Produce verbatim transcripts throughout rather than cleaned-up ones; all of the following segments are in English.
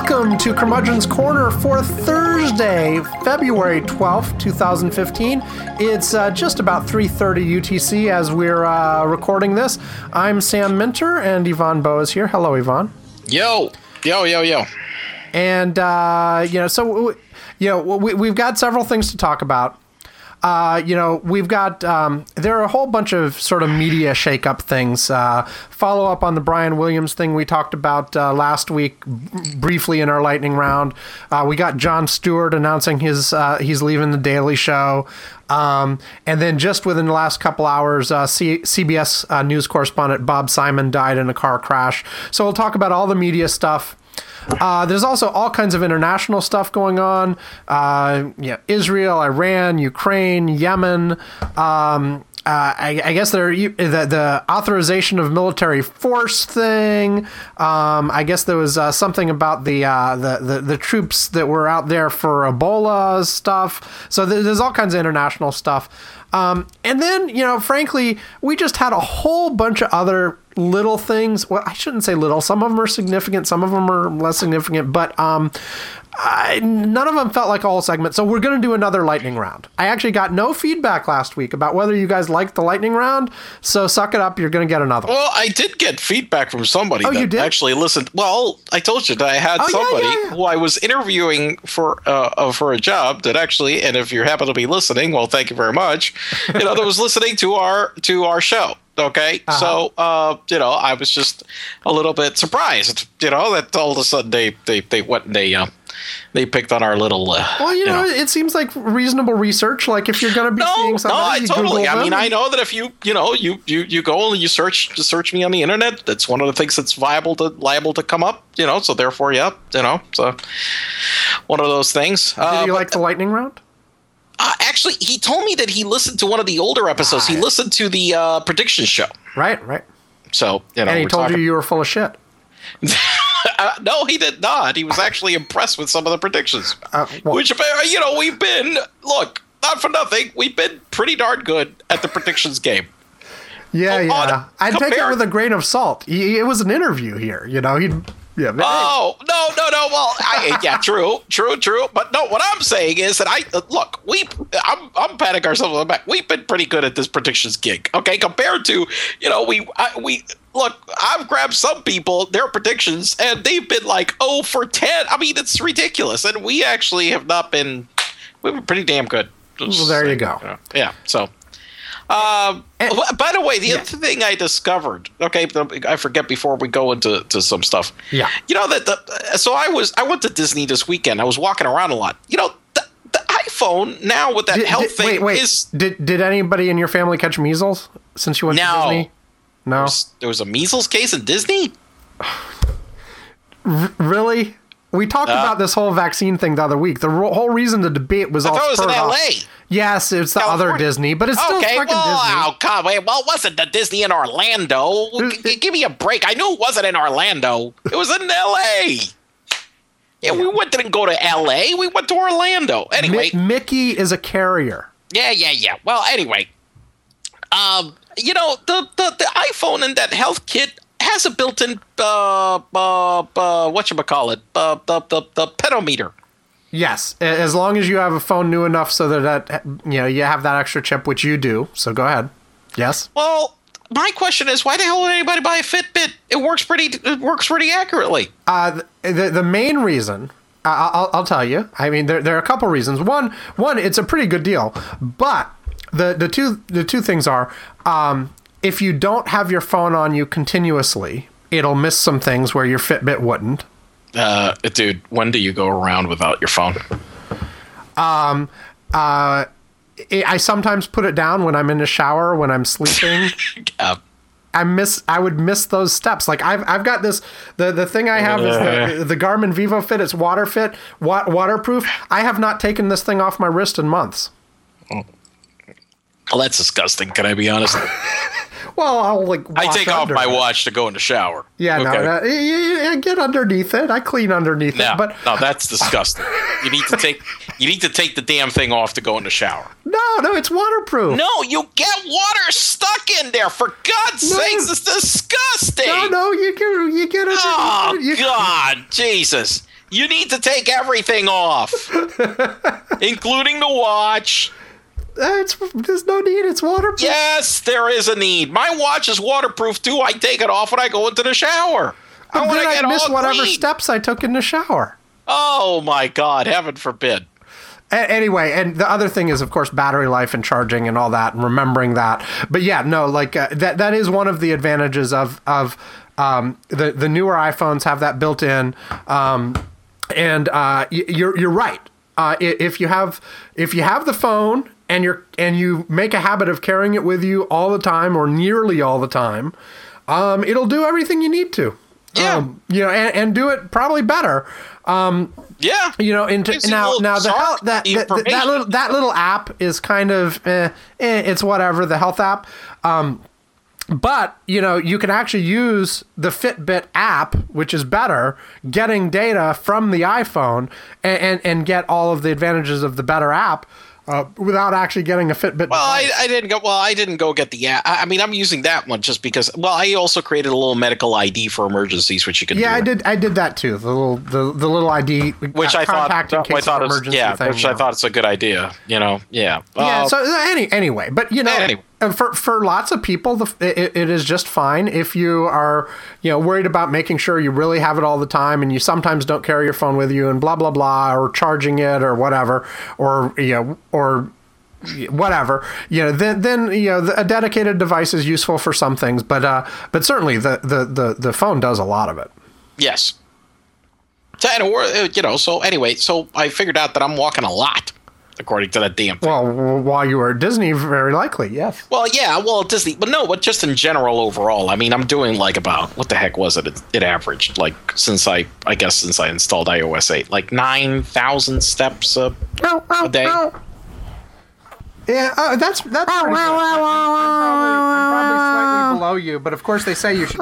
Welcome to Curmudgeon's Corner for Thursday, February twelfth, twenty fifteen. It's uh, just about three thirty U T C as we're uh, recording this. I'm Sam Minter, and Yvonne Bowe is here. Hello, Yvonne. Yo, yo, yo, yo. And, uh, you know, so, you know, we, we've got several things to talk about. Uh, you know, we've got, um, there are a whole bunch of sort of media shakeup things. Uh, follow up on the Brian Williams thing we talked about uh, last week b- briefly in our lightning round. Uh, we got Jon Stewart announcing his uh, he's leaving the Daily Show. Um, and then just within the last couple hours, uh, C- CBS uh, news correspondent Bob Simon died in a car crash. So we'll talk about all the media stuff. Uh, there's also all kinds of international stuff going on. Uh, yeah, Israel, Iran, Ukraine, Yemen. Um, uh, I, I guess there the, the authorization of military force thing. Um, I guess there was uh, something about the, uh, the the the troops that were out there for Ebola stuff. So there's all kinds of international stuff. Um, and then, you know, frankly, we just had a whole bunch of other little things. Well, I shouldn't say little. Some of them are significant. Some of them are less significant. But um, I, none of them felt like a whole segment. So we're going to do another lightning round. I actually got no feedback last week about whether you guys liked the lightning round. So suck it up. You're going to get another one. Well, I did get feedback from somebody oh, that you did? actually listened. Well, I told you that I had oh, somebody yeah, yeah, yeah. who I was interviewing for uh, uh, for a job that actually, and if you happen to be listening, well, thank you very much. You know, that was listening to our to our show. Okay, uh-huh. so uh, you know, I was just a little bit surprised. You know, that all of a sudden they they they went and they uh, they picked on our little. Uh, well, you, you know, know, it seems like reasonable research. Like if you're going to be no, seeing something, no, I you totally. Google I mean, them. I know that if you you know you you you go and you search to search me on the internet, that's one of the things that's viable to liable to come up. You know, so therefore, yeah, you know, so one of those things. Did uh, you like but, the lightning round? Uh, actually, he told me that he listened to one of the older episodes. Right. He listened to the uh, prediction show. Right, right. So, you know, and he we're told talking- you you were full of shit. uh, no, he did not. He was actually impressed with some of the predictions. Uh, well, Which, you know, we've been, look, not for nothing, we've been pretty darn good at the predictions game. Yeah, Oh, yeah. on- I'd take it compared- with a grain of salt. He, it was an interview here, you know. He'd, yeah. but- Oh, no, no, no. Well, I, yeah, true, true, true. But no, what I'm saying is that I uh, look, we, I'm, I'm patting ourselves on the back. We've been pretty good at this predictions gig, okay? Compared to, you know, we, I, we look. I've grabbed some people their predictions, and they've been like oh for ten. I mean, it's ridiculous, and we actually have not been. We've been pretty damn good. Well, there you go. Uh, yeah. So. Um, And- by the way, the yeah. other thing I discovered, okay, I forget before we go into to some stuff. Yeah. You know that the, so I was I went to Disney this weekend. I was walking around a lot. You know, the, the iPhone now with that Did- health did- thing wait, wait. is Did did anybody in your family catch measles since you went No. to Disney? No. there was, there was a measles case in Disney. R- really? We talked Uh, about this whole vaccine thing the other week. The ro- whole reason the debate was I all thought it was in spurred L off- A. Yes, it's the other California. Disney, but it's still Okay, fucking well, Disney. oh, come wait, well, it wasn't the Disney in Orlando. It- G- give me a break. I knew it wasn't in Orlando. It was in L A. Yeah, we went didn't go to L A. We went to Orlando. Anyway, Mi- Mickey is a carrier. Yeah, yeah, yeah. Well, anyway, um, you know, the, the, the iPhone and that health kit has a built-in uh, uh, uh whatchamacallit, uh, the, the, the pedometer. Yes, a- as long as you have a phone new enough so that, that you know you have that extra chip, which you do. So go ahead. Yes. Well, my question is, why the hell would anybody buy a Fitbit? It works pretty. It works pretty accurately. Uh, the, the the main reason, I- I'll, I'll tell you. I mean, there there are a couple reasons. One, one, it's a pretty good deal. But the the two the two things are, um, if you don't have your phone on you continuously, it'll miss some things where your Fitbit wouldn't. Uh, dude, when do you go around without your phone? Um, uh, I sometimes put it down when I'm in the shower, when I'm sleeping. uh, I miss. I would miss those steps. Like I've I've got this. The the thing I have is the, the Garmin Vivo Fit. It's water fit, wa- waterproof. I have not taken this thing off my wrist in months. well, that's disgusting. Can I be honest? Well, I'll like. I wash take off under my it. watch to go in the shower. Yeah, no, Okay. no, you- you- you get underneath it. I clean underneath No, it, but no, that's disgusting. You need to take you need to take the damn thing off to go in the shower. no, no, it's waterproof. No, you get water stuck in there. For God's No. sakes, it's disgusting. no, no, you get you get it. Oh you, God, Jesus! You need to take everything off, including the watch. Uh, it's, there's no need. It's waterproof. Yes, there is a need. My watch is waterproof, too. I take it off when I go into the shower. But I want to then get I miss all whatever green. steps I took in the shower. Oh, my God. Heaven forbid. A- anyway, and the other thing is, of course, battery life and charging and all that, and remembering that. But yeah, no, like uh, that. That is one of the advantages of of um, the the newer iPhones have that built in. Um, and uh, y- you're you're right. Uh, i- if you have if you have the phone and you're and you make a habit of carrying it with you all the time or nearly all the time, um, it'll do everything you need to. Yeah. Um, you know, and, and do it probably better. Um, Yeah. You know, into Gives you a now, little now the sharp health, that, that, that information. little that little app is kind of eh, eh, it's whatever, the health app. Um, but you know, you can actually use the Fitbit app, which is better, getting data from the iPhone and and, and get all of the advantages of the better app. Uh, without actually getting a Fitbit. Well, I, device. I didn't go. Well, I didn't go get the app. I I mean, I'm using that one just because. Well, I also created a little medical I D for emergencies, which you can. Yeah, do. I did. I did that too. The little, the, the little I D, Which uh, I thought. contact in I case thought of it was, emergency yeah, thing, which you I know. thought it's a good idea. You know. Yeah. Yeah. Uh, So any anyway, but you know, Anyway. uh, for for lots of people, the, it, it is just fine if you are you know worried about making sure you really have it all the time, and you sometimes don't carry your phone with you, and blah blah blah, or charging it or whatever, or you know, or whatever, you know, then then you know the, a dedicated device is useful for some things, but uh, but certainly the, the the the phone does a lot of it. Yes. So, anyway, you know. So anyway, so I figured out that I'm walking a lot, according to that damn thing. Well, w- while you were at Disney, very likely, yes. Well, yeah, well, Disney, but no, but just in general overall. I mean, I'm doing like about what the heck was it? It, it averaged like since I, I guess since I installed i O S eight, like nine thousand steps a, a day. Yeah, uh, that's that's pretty good. I'm probably, I'm probably slightly below you, but of course they say you should.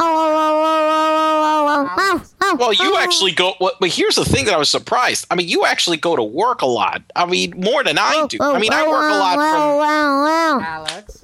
Well, you actually go. Well, but here's the thing that I was surprised. I mean, you actually go to work a lot. I mean, more than I do. I mean, I work a lot from. Alex.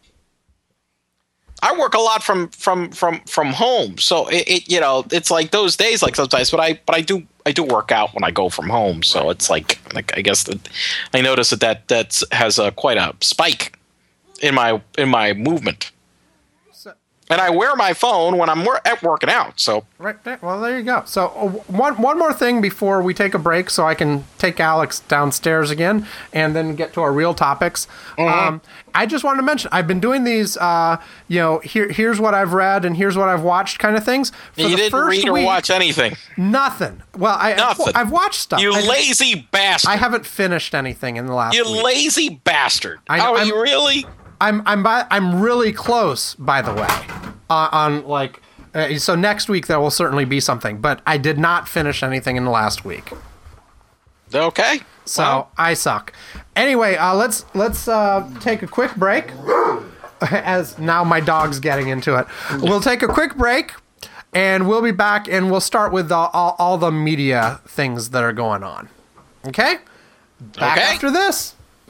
I work a lot from from from from home, so it, it you know it's like those days like sometimes, but I but I do I do work out when I go from home, so right, it's like like I guess that I notice that that that's, has a quite a spike in my in my movement, So, and I wear my phone when I'm wor- at working out. So right there. Well, there you go. So uh, one one more thing before we take a break, so I can take Alex downstairs again, and then get to our real topics. Mm-hmm. Um, I just wanted to mention I've been doing these. Uh, you know, here here's what I've read and here's what I've watched, kind of things. For you the didn't first read or week, watch anything. Nothing. Well, I Nothing. I've watched stuff. You I, lazy bastard. I haven't finished anything in the last. You week. lazy bastard. I- How are I'm- you really? I'm I'm by, I'm really close, by the way, uh, on like. Uh, so next week there will certainly be something, but I did not finish anything in the last week. Okay. So Well, I suck. Anyway, uh, let's let's uh, take a quick break. As now my dog's getting into it, we'll take a quick break, and we'll be back, and we'll start with the, all, all the media things that are going on. Okay. Back Okay. after this.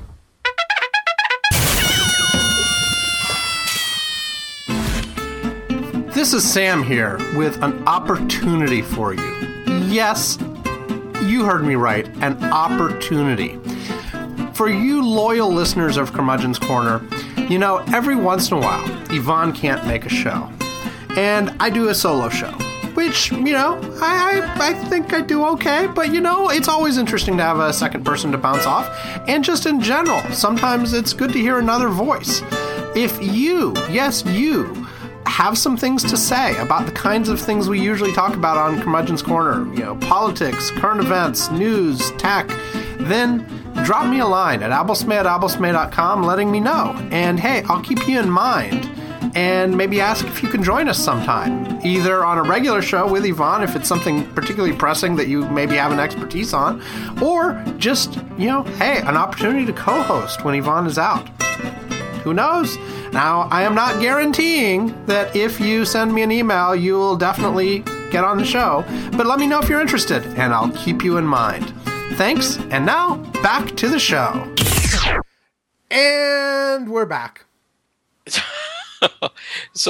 This is Sam here with an opportunity for you. Yes, you heard me right, an opportunity. For you loyal listeners of Curmudgeon's Corner, you know, every once in a while, Yvonne can't make a show. And I do a solo show, which, you know, I, I, I think I do okay, but, you know, it's always interesting to have a second person to bounce off. And just in general, sometimes it's good to hear another voice. If you, yes, you, have some things to say about the kinds of things we usually talk about on Curmudgeon's Corner, you know, politics, current events, news, tech, then drop me a line at abblesmay at abblesmay dot com letting me know. And hey, I'll keep you in mind and maybe ask if you can join us sometime, either on a regular show with Yvonne if it's something particularly pressing that you maybe have an expertise on, or just, you know, hey, an opportunity to co-host when Yvonne is out. Who knows? Now, I am not guaranteeing that if you send me an email, you will definitely get on the show, but let me know if you're interested, and I'll keep you in mind. Thanks, and now, back to the show. And we're back. so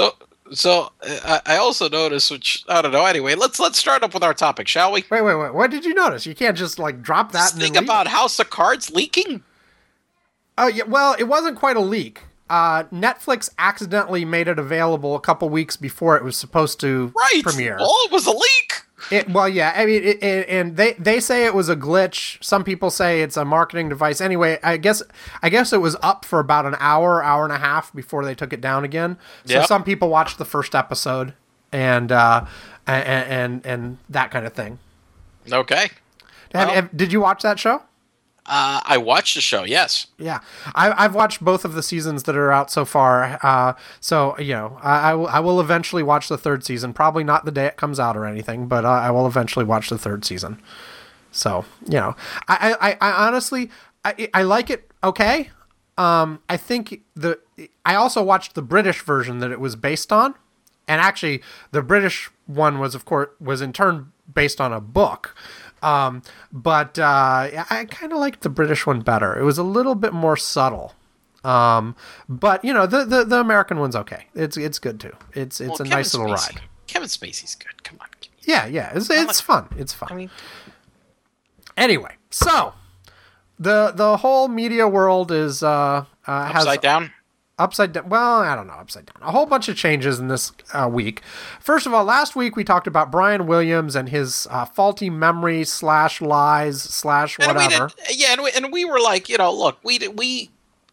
So uh, I I also noticed, which I don't know. Anyway, let's let's start up with our topic, shall we? Wait, wait, wait. What did you notice? You can't just like drop that Just and then think leave. about House of Cards leaking. Oh yeah, well, it wasn't quite a leak. Uh, Netflix accidentally made it available a couple weeks before it was supposed to Right. premiere. Well, it was a leak. It, well, yeah, I mean, it, it, and they, they say it was a glitch. Some people say it's a marketing device. Anyway, I guess I guess it was up for about an hour, hour and a half before they took it down again. So Yep. some people watched the first episode and uh, and, and and that kind of thing. Okay. Have- Well- have- did you watch that show? Uh, I watched the show. Yes. Yeah, I, I've watched both of the seasons that are out so far. Uh, so you know, I, I will I will eventually watch the third season. Probably not the day it comes out or anything, but uh, I will eventually watch the third season. So you know, I I, I honestly I, I like it. Okay, um, I think the I also watched the British version that it was based on, and actually the British one was of course was in turn based on a book. Um, but, uh, I kind of liked the British one better. It was a little bit more subtle. Um, but you know, the, the, the American one's okay. It's, it's good too. It's, it's Well, a Kevin nice little Spacey- ride. Kevin Spacey's good. Come on. Yeah. Yeah. It's, it's fun. It's fun. I mean, Anyway, so the, the whole media world is, uh, uh, has upside down. upside down. Well, I don't know, upside down. A whole bunch of changes in this uh, week. First of all, last week we talked about Brian Williams and his uh, faulty memory slash lies slash And we whatever. did, yeah, and we, and we were like, you know, look, we did, we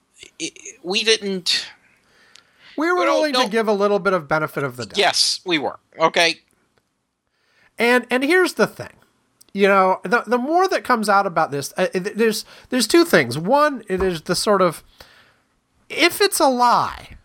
we didn't. We were We don't- willing to don't- give a little bit of benefit of the doubt. Yes, we were. Okay. And and here's the thing. You know, the the more that comes out about this, uh, there's there's two things. One, it is the sort of, if it's a lie,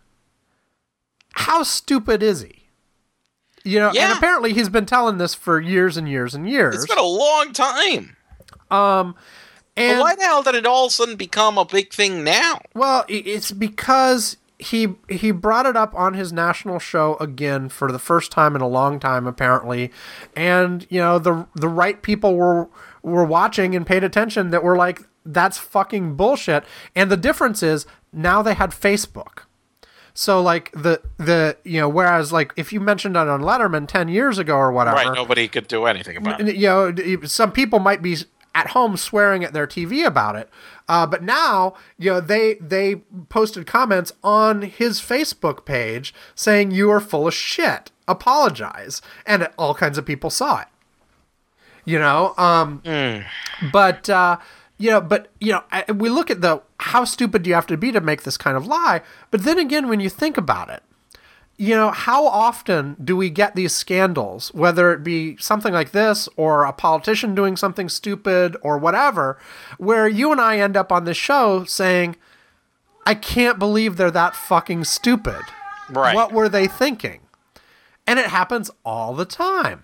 how stupid is he? You know, and Yeah. apparently he's been telling this for years and years and years. It's been a long time. Um, and But why the hell did it all of a sudden become a big thing now? well, i- it's because he he brought it up on his national show again for the first time in a long time, apparently, and you know the the right people were were watching and paid attention that were like, that's fucking bullshit. And the difference is now they had Facebook. So like the the you know, whereas like if you mentioned it on Letterman ten years ago or whatever, Right, nobody could do anything about it. you know, some people might be at home swearing at their T V about it, uh, but now you know they they posted comments on his Facebook page saying you are full of shit, apologize, and all kinds of people saw it. You know, um, but uh, you know, but you know, I- we look at the how stupid do you have to be to make this kind of lie, but then again, when you think about it. You know, how often do we get these scandals, whether it be something like this or a politician doing something stupid or whatever, where you and I end up on this show saying, I can't believe they're that fucking stupid. Right. What were they thinking? And it happens all the time.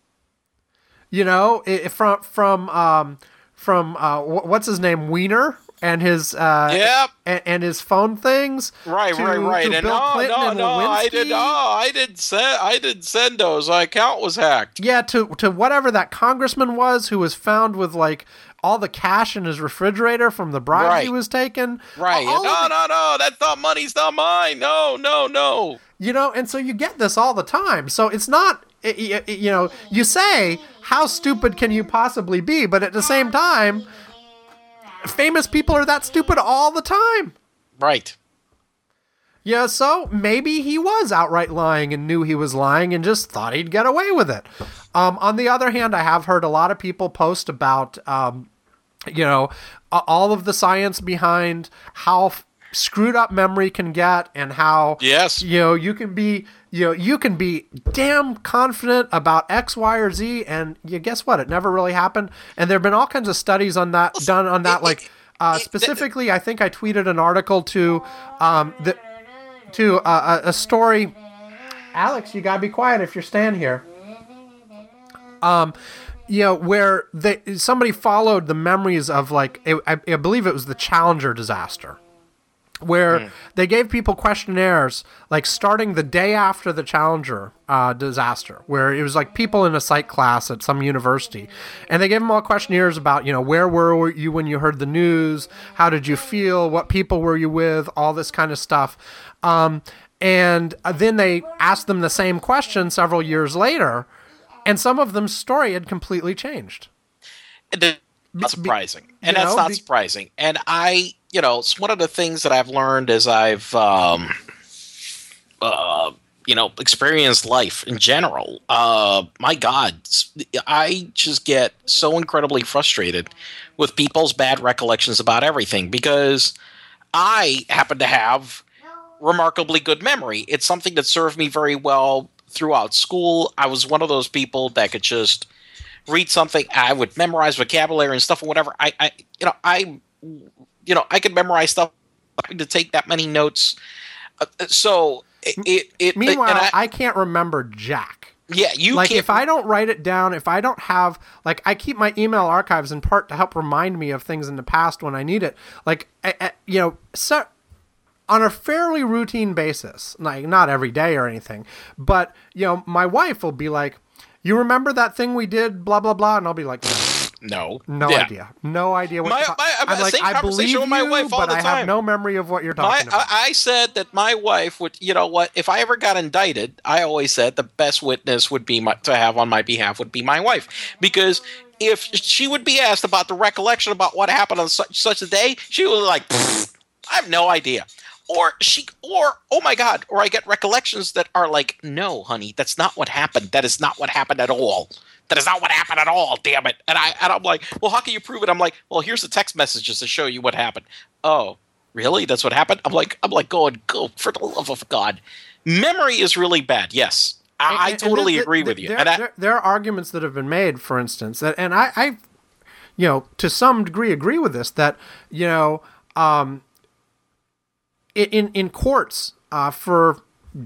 You know, it, from, from, um, from, uh, wh- what's his name? Wiener and his, uh, Yep. and, and his phone things. Right, to- right, right. to And Bill no, Clinton no, and no, I Lewinsky. did. Oh, I didn't send. I didn't send those. My account was hacked. Yeah, to to whatever that congressman was who was found with like all the cash in his refrigerator from the bribe Right. he was taking. Right. All no, of it- no, no. That's not money's not mine. No, no, no. You know, and so you get this all the time. So it's not, it- it- you know, you say, how stupid can you possibly be? But at the same time, famous people are that stupid all the time. Right. Yeah, so maybe he was outright lying and knew he was lying and just thought he'd get away with it. Um, on the other hand, I have heard a lot of people post about, um, you know, a- all of the science behind how f- screwed up memory can get and how, Yes. you know, you can be, you know, you can be damn confident about X, Y, or Z, and you guess what? It never really happened. And there have been all kinds of studies on that, done on that, it- like, uh, it- specifically, I think I tweeted an article to, um, that, to uh, a, a story. Alex, you gotta be quiet if you're standing here. Um, you know, where they somebody followed the memories of like I, I believe it was the Challenger disaster, where Mm. they gave people questionnaires like starting the day after the Challenger uh, disaster, where it was like people in a psych class at some university, and they gave them all questionnaires about, you know, where were you when you heard the news, how did you feel, what people were you with, all this kind of stuff. Um, And uh, then they asked them the same question several years later, and some of them's story had completely changed. That's not surprising. Be, and that's know, not be, surprising. And I, you know, it's one of the things that I've learned as I've, um, uh, you know, experienced life in general. Uh, my God, I just get so incredibly frustrated with people's bad recollections about everything because I happen to have remarkably good memory. It's something that served me very well throughout school. I was one of those people that could just read something. I would memorize vocabulary and stuff or whatever. I, I you know, I, you know, I could memorize stuff. To take that many notes. Uh, so it, it. Meanwhile, I, I can't remember jack. Yeah, you like can't. If I don't write it down, if I don't have like I keep my email archives in part to help remind me of things in the past when I need it. Like I, I, you know, so on a fairly routine basis, like not every day or anything, but you know, my wife will be like, "You remember that thing we did, blah blah blah," and I'll be like, "No, no, no yeah. idea, no idea what." My, you're my, I'm like, I believe you, my wife all but the I time. have no memory of what you're talking my, about. I, I said that my wife would, you know what? If I ever got indicted, I always said the best witness would be my, to have on my behalf would be my wife, because if she would be asked about the recollection about what happened on such such a day, she was like, "I have no idea." Or she, or oh my God, or I get recollections that are like, "No, honey, that's not what happened. That is not what happened at all. That is not what happened at all. Damn it!" And I, and I'm like, "Well, how can you prove it?" I'm like, "Well, here's the text messages to show you what happened." Oh, really? That's what happened? I'm like, I'm like, going, go for the love of God. Memory is really bad. Yes, I, and, I totally and agree the, with you. There, and I, there, there are arguments that have been made, for instance, that, and I, I, you know, to some degree agree with this. That you know. Um, In in courts, uh, for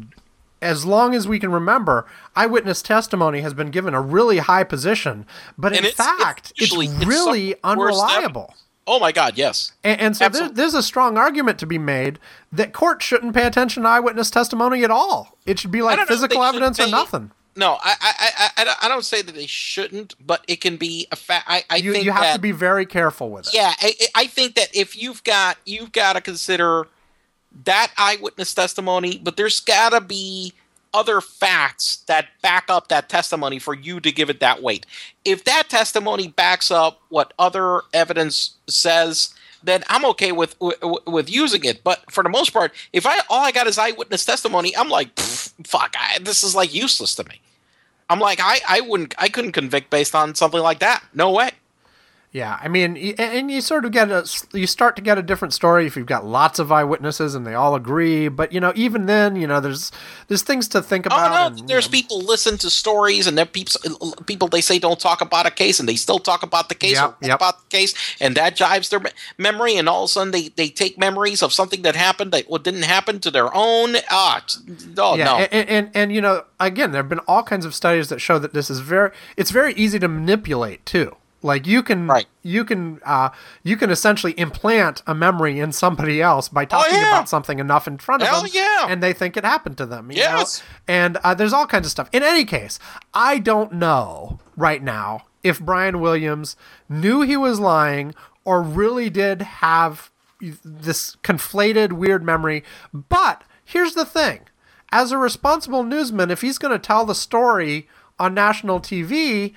as long as we can remember, eyewitness testimony has been given a really high position. But in it's, fact, it's, usually, it's really it's unreliable. Oh my God, yes. And, and so there, there's a strong argument to be made that courts shouldn't pay attention to eyewitness testimony at all. It should be like physical know, evidence or nothing. No, I, I, I, I don't say that they shouldn't, but it can be a fact. I, I you, think you have that, to be very careful with it. Yeah, I, I think that if you've got, you've got to consider that eyewitness testimony, but there's got to be other facts that back up that testimony for you to give it that weight. If that testimony backs up what other evidence says, then I'm okay with with, with using it. But for the most part, if I all I got is eyewitness testimony, I'm like, fuck, I, this is like useless to me. I'm like, I, I wouldn't, I couldn't convict based on something like that. No way. Yeah, I mean, and you sort of get a, you start to get a different story if you've got lots of eyewitnesses and they all agree. But you know, even then, you know, there's there's things to think about. Oh no, and, there's you know. people listen to stories, and there people people they say don't talk about a case, and they still talk about the case, yep, or yep. about the case, and that jives their memory, and all of a sudden they, they take memories of something that happened that what didn't happen to their own. Ah, oh yeah, no, and, and and and you know, again, there have been all kinds of studies that show that this is very, it's very easy to manipulate too. Like you can, right. you can, uh, you can essentially implant a memory in somebody else by talking oh, yeah. about something enough in front of Hell them, yeah. and they think it happened to them. You yes, know? And uh, there's all kinds of stuff. In any case, I don't know right now if Brian Williams knew he was lying or really did have this conflated weird memory. But here's the thing: as a responsible newsman, if he's going to tell the story on national T V.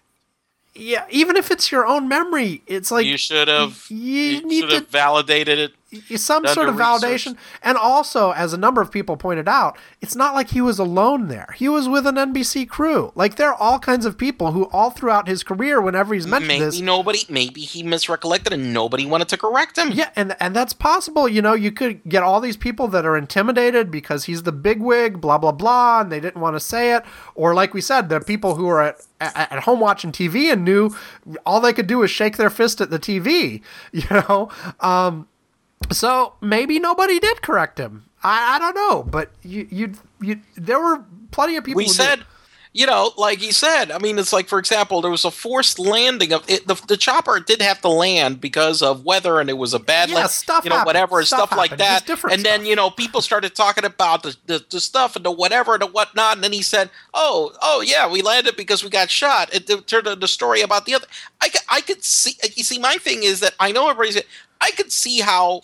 Yeah, even if it's your own memory, it's like you should have you, you need should to, have validated it. Some sort of validation. And also, as a number of people pointed out, it's not like he was alone there. He was with an N B C crew. Like, there are all kinds of people who all throughout his career, whenever he's mentioned maybe this... nobody, maybe he misrecollected and nobody wanted to correct him. Yeah, and and that's possible. You know, you could get all these people that are intimidated because he's the bigwig, blah, blah, blah, and they didn't want to say it. Or like we said, the people who are at, at, at home watching T V and knew all they could do was shake their fist at the T V, you know? Um... So maybe nobody did correct him. I, I don't know, but you, you, you, there were plenty of people. We who said, did. you know, like he said. I mean, it's like, for example, there was a forced landing of it. The, the chopper did have to land because of weather, and it was a bad, yeah, land, stuff, you know, happened. whatever, and stuff, stuff like that. and stuff. then, you know, people started talking about the, the, the stuff and the whatever and the whatnot. And then he said, "Oh, oh yeah, we landed because we got shot." It, it turned into the story about the other. I, I could see. You see, my thing is that I know everybody's. I could see how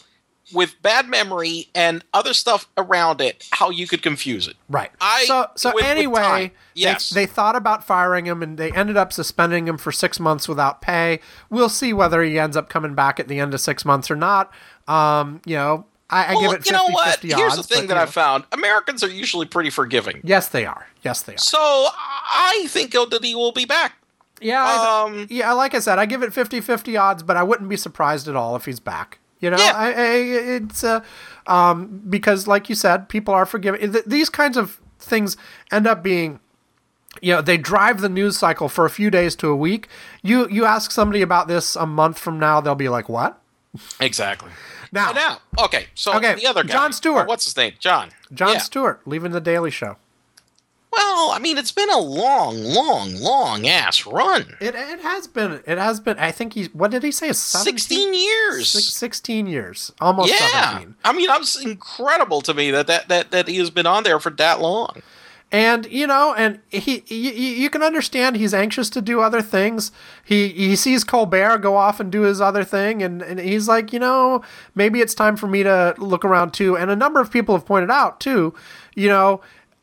with bad memory and other stuff around it, how you could confuse it. Right. I so so with- with anyway, time, yes. they, they thought about firing him, and they ended up suspending him for six months without pay. We'll see whether he ends up coming back at the end of six months or not. Um, you know, I, I well, give it fifty, you know what? fifty Here's odds, the thing but, that you I know. found: Americans are usually pretty forgiving. Yes, they are. Yes, they are. So I think that he will be back. Yeah, I, Um, yeah. Like I said, I give it fifty, fifty odds, but I wouldn't be surprised at all if he's back. You know, Yeah. I, I, it's uh, um, because, like you said, people are forgiving. Th- These kinds of things end up being, you know, they drive the news cycle for a few days to a week. You you ask somebody about this a month from now, they'll be like, "What?" Exactly. Now, now, okay. So Okay, the other guy, Jon Stewart. Oh, what's his name? John. Jon Yeah. Stewart leaving the Daily Show. Well, I mean, it's been a long, long, long ass run. It it has been. It has been. I think he's. What did he say? seventeen? Sixteen years. Six, Sixteen years, almost yeah. seventeen. I mean, it's incredible to me that, that that that he has been on there for that long. And you know, and he, you, you can understand he's anxious to do other things. He he sees Colbert go off and do his other thing, and, and he's like, you know, maybe it's time for me to look around too. And a number of people have pointed out too, you know,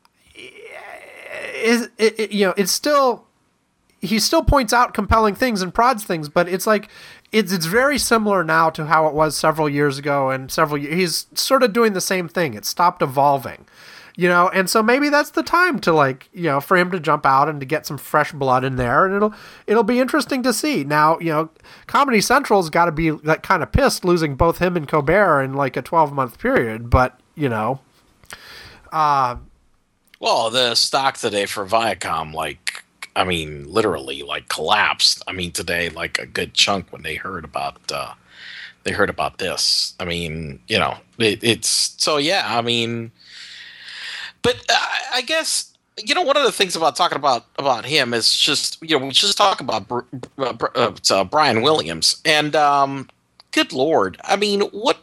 is it, it, you know, it's still he still points out compelling things and prods things, but it's like it's it's very similar now to how it was several years ago and several years. He's sort of doing the same thing. It stopped evolving. You know, and so maybe that's the time to, like, you know, for him to jump out and to get some fresh blood in there, and it'll it'll be interesting to see. Now, you know, Comedy Central's got to be like kind of pissed losing both him and Colbert in like a twelve month period, but you know, uh, Well, the stock today for Viacom, like, I mean, literally, like, collapsed. I mean, today, like, a good chunk when they heard about uh, they heard about this. I mean, you know, it, it's so yeah. I mean. But uh, I guess, you know, one of the things about talking about, about him is just, you know, we just talk about Br- uh, Br- uh, uh, Brian Williams. And um, good Lord, I mean, what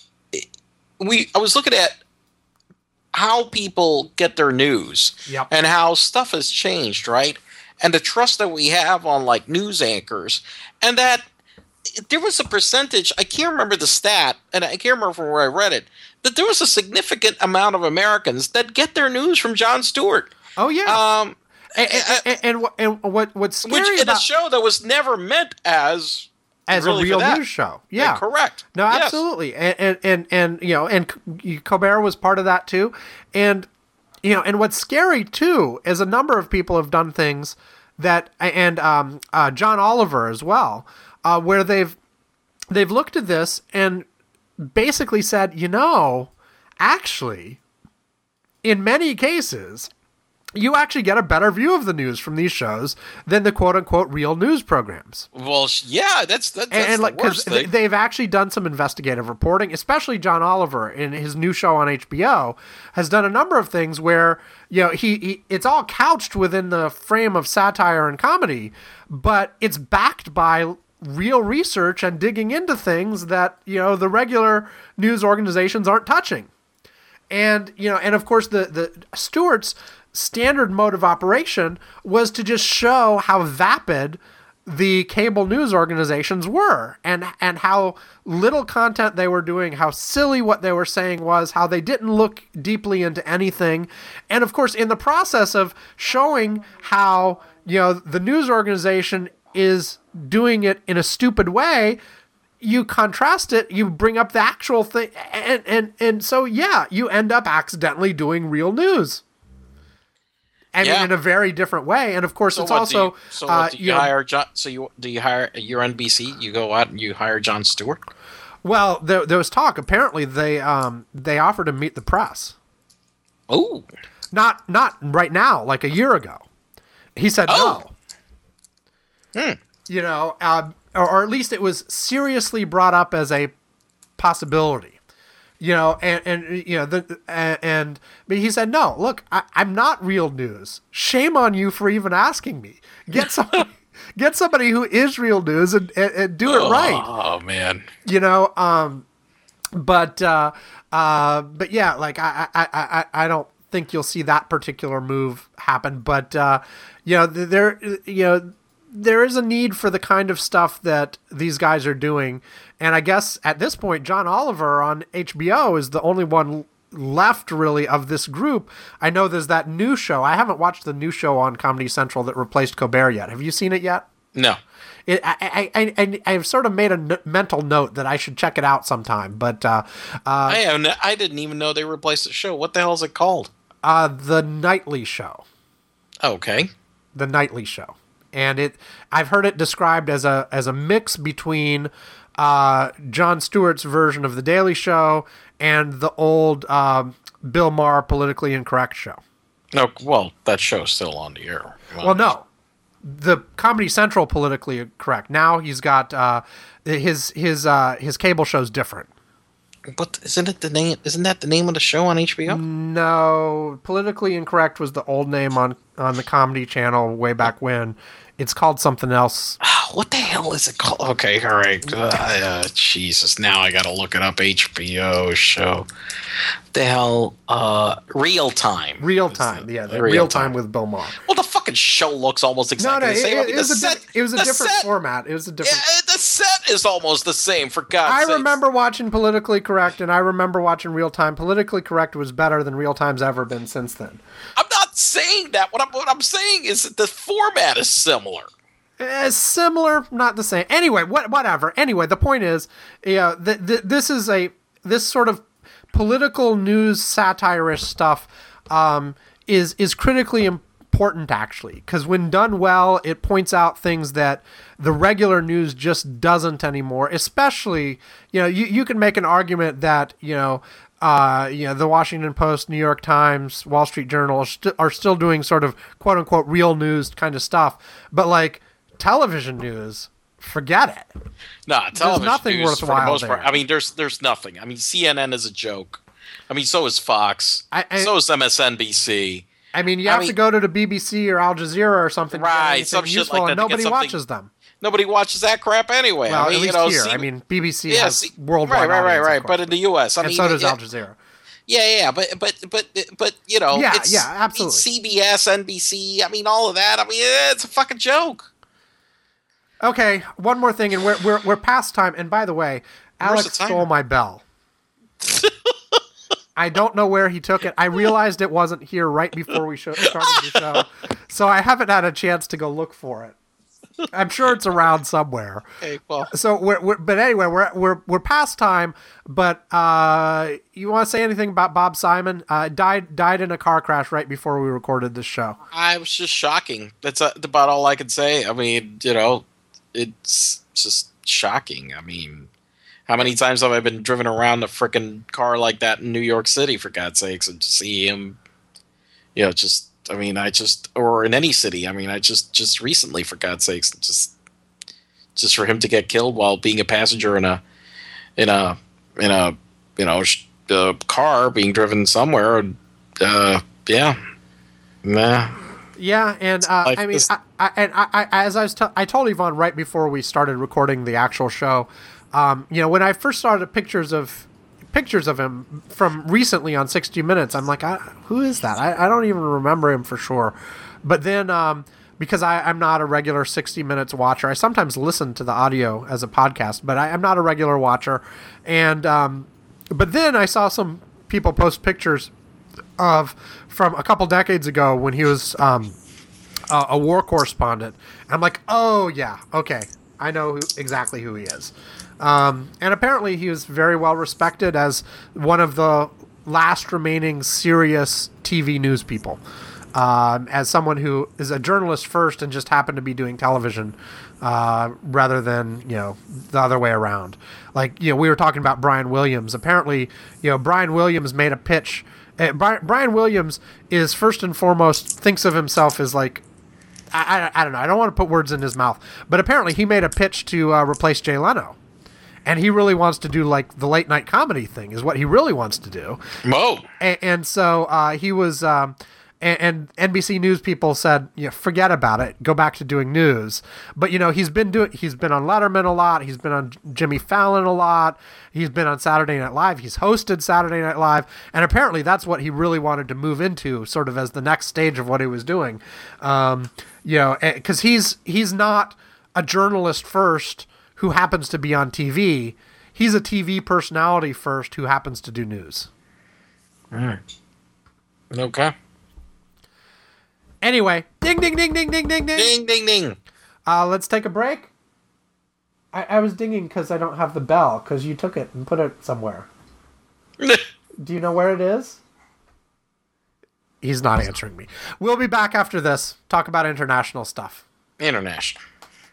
we I was looking at how people get their news Yep. and how stuff has changed, right? And the trust that we have on, like, news anchors. And that there was a percentage, I can't remember the stat, and I can't remember from where I read it, that there was a significant amount of Americans that get their news from Jon Stewart. oh yeah, Um, and, and, and, and, what- and what what's scary which in a about show that was never meant as as really a real for that. news show, yeah, correct. No, Yes. absolutely, and, and and and you know, and Colbert was part of that too, and you know, and what's scary too is a number of people have done things that, and um, uh, John Oliver as well, uh, where they've they've looked at this and basically said, you know, actually, in many cases, you actually get a better view of the news from these shows than the quote unquote real news programs. Well, sh- yeah, that's that's, that's And, and the like, because worst thing. they've actually done some investigative reporting, especially John Oliver in his new show on H B O has done a number of things where, you know, he, he it's all couched within the frame of satire and comedy, but it's backed by real research and digging into things that, you know, the regular news organizations aren't touching. And, you know, and of course the, the Stewart's standard mode of operation was to just show how vapid the cable news organizations were and and how little content they were doing, how silly what they were saying was, how they didn't look deeply into anything. And of course, in the process of showing how, you know, the news organization is doing it in a stupid way, you contrast it, you bring up the actual thing, and and and so yeah, you end up accidentally doing real news. And Yeah. in a very different way, and of course, So it's what, also do you, so uh, what, do you, you know, hire John? So you do you hire your N B C? You go out and you hire Jon Stewart? well, there, there was talk. Apparently, they um they offered to meet the press. Oh, Not not right now, like a year ago. He said Oh. no. Hmm. You know, uh, or, or at least it was seriously brought up as a possibility. You know, and, and you know, the, and, and but he said, no, look, I, I'm not real news. Shame on you for even asking me. Get somebody, get somebody who is real news and, and, and do it right. Oh man. You know, um, but, uh, uh, but yeah, like, I, I, I, I don't think you'll see that particular move happen, but, uh, you know, there, you know, there is a need for the kind of stuff that these guys are doing. And I guess at this point, John Oliver on H B O is the only one left really of this group. I know there's that new show. I haven't watched the new show on Comedy Central that replaced Colbert yet. Have you seen it yet? No. It, I, I, I, I've sort of made a n- mental note that I should check it out sometime. But uh, uh, I haven't, I didn't even know they replaced the show. What the hell is it called? Uh, The Nightly Show. Okay. The Nightly Show. And it, I've heard it described as a as a mix between uh, Jon Stewart's version of The Daily Show and the old um, Bill Maher Politically Incorrect show. No, well, that show's still on the air. Well, well no. The Comedy Central Politically Correct. Now he's got uh, his his uh, his cable show's different. But isn't it the name? Isn't that the name of the show on H B O? No, Politically Incorrect was the old name on on the Comedy Channel way back when. It's called something else. What the hell is it called? Okay, all right. Uh, uh, Jesus, now I got to look it up. H B O show. The hell? Uh, Real Time. Real Time. Yeah, the Real, Real Time. Time with Bill Maher. Well, the fucking show looks almost No, exactly no, the same. it, I mean, it, was the a set, diff- it was a the different set, format. It was a different. Yeah, the set is almost the same. For God's I sake. remember watching Politically Correct, and I remember watching Real Time. Politically Correct was better than Real Time's ever been since then. I'm not saying that. What I'm what I'm saying is that the format is similar. Uh, similar, not the same. Anyway, what, whatever. Anyway, the point is, yeah, th- th- this is a this sort of political news satire-ish stuff um, is is critically important actually, because when done well, it points out things that the regular news just doesn't anymore. Especially, you know, you you can make an argument that you know. Uh, you know, the Washington Post, New York Times, Wall Street Journal are, st- are still doing sort of quote unquote real news kind of stuff, but like television news, forget it. No, nah, television nothing news worthwhile for the most there. part. I mean, there's there's nothing. I mean, C N N is a joke. I mean, so is Fox. I, I, so is M S N B C. I mean, you I have mean, to go to the B B C or Al Jazeera or something, right? To get Some shit useful, like that. and to nobody get something- watches them. Nobody watches that crap anyway. Well, I mean, at least you know, here. see, I mean, B B C yeah, has see, worldwide, right, right, right, audience, right. of But course. in the U S, I and mean, so does yeah, Al Jazeera. Yeah, yeah, but but but but you know, Yeah, it's, yeah, absolutely. It's C B S, N B C. I mean, all of that. I mean, it's a fucking joke. Okay, one more thing, and we're we're we're past time. And by the way, Where's Alex the timer? stole my bell. I don't know where he took it. I realized it wasn't here right before we show, started the show, so I haven't had a chance to go look for it. I'm sure it's around somewhere. Okay, well, So we're, we're but anyway, we're we're we're past time. But uh, you want to say anything about Bob Simon? Uh, died died in a car crash right before we recorded this show. I was just shocking. That's uh, about all I can say. I mean, you know, it's just shocking. I mean, how many times have I been driven around a freaking car like that in New York City, for God's sakes, and to see him, you know, just, I mean, I just, or in any city, I mean, I just, just recently, for God's sakes, just, just for him to get killed while being a passenger in a, in a, in a, you know, sh- uh, car being driven somewhere, uh, yeah, nah. Yeah, and uh, Life I mean, is- I, I, and I, I, as I was, t- I told Yvonne right before we started recording the actual show. Um, you know, when I first started pictures of pictures of him from recently on sixty minutes, I'm like, I, who is that? I, I don't even remember him for sure. But then, um, because I, I'm not a regular sixty minutes watcher, I sometimes listen to the audio as a podcast, but I, I'm not a regular watcher. And um, but then I saw some people post pictures of from a couple decades ago when he was um, a, a war correspondent. I'm like, oh yeah, okay, I know who, exactly who he is. Um, and apparently he was very well respected as one of the last remaining serious T V news people. Um, as someone who is a journalist first and just happened to be doing television uh, rather than, you know, the other way around. Like, you know, we were talking about Brian Williams. Apparently, you know, Brian Williams made a pitch. Uh, Brian, Brian Williams is first and foremost thinks of himself as like, I, I, I don't know, I don't want to put words in his mouth, but apparently he made a pitch to uh, replace Jay Leno. And he really wants to do like the late night comedy thing is what he really wants to do. Mo. And, and so uh, he was, um, And, and N B C News people said, "Yeah, forget about it. Go back to doing news." But you know, he's been doing. He's been on Letterman a lot. He's been on Jimmy Fallon a lot. He's been on Saturday Night Live. He's hosted Saturday Night Live, and apparently that's what he really wanted to move into, sort of as the next stage of what he was doing. Um, you know, because he's he's not a journalist first who happens to be on T V. He's a T V personality first who happens to do news. Mm. Okay. Anyway, ding, ding, ding, ding, ding, ding, ding. Ding, ding, ding. Uh, let's take a break. I, I was dinging because I don't have the bell, because you took it and put it somewhere. Do you know where it is? He's not answering me. We'll be back after this. Talk about international stuff. International.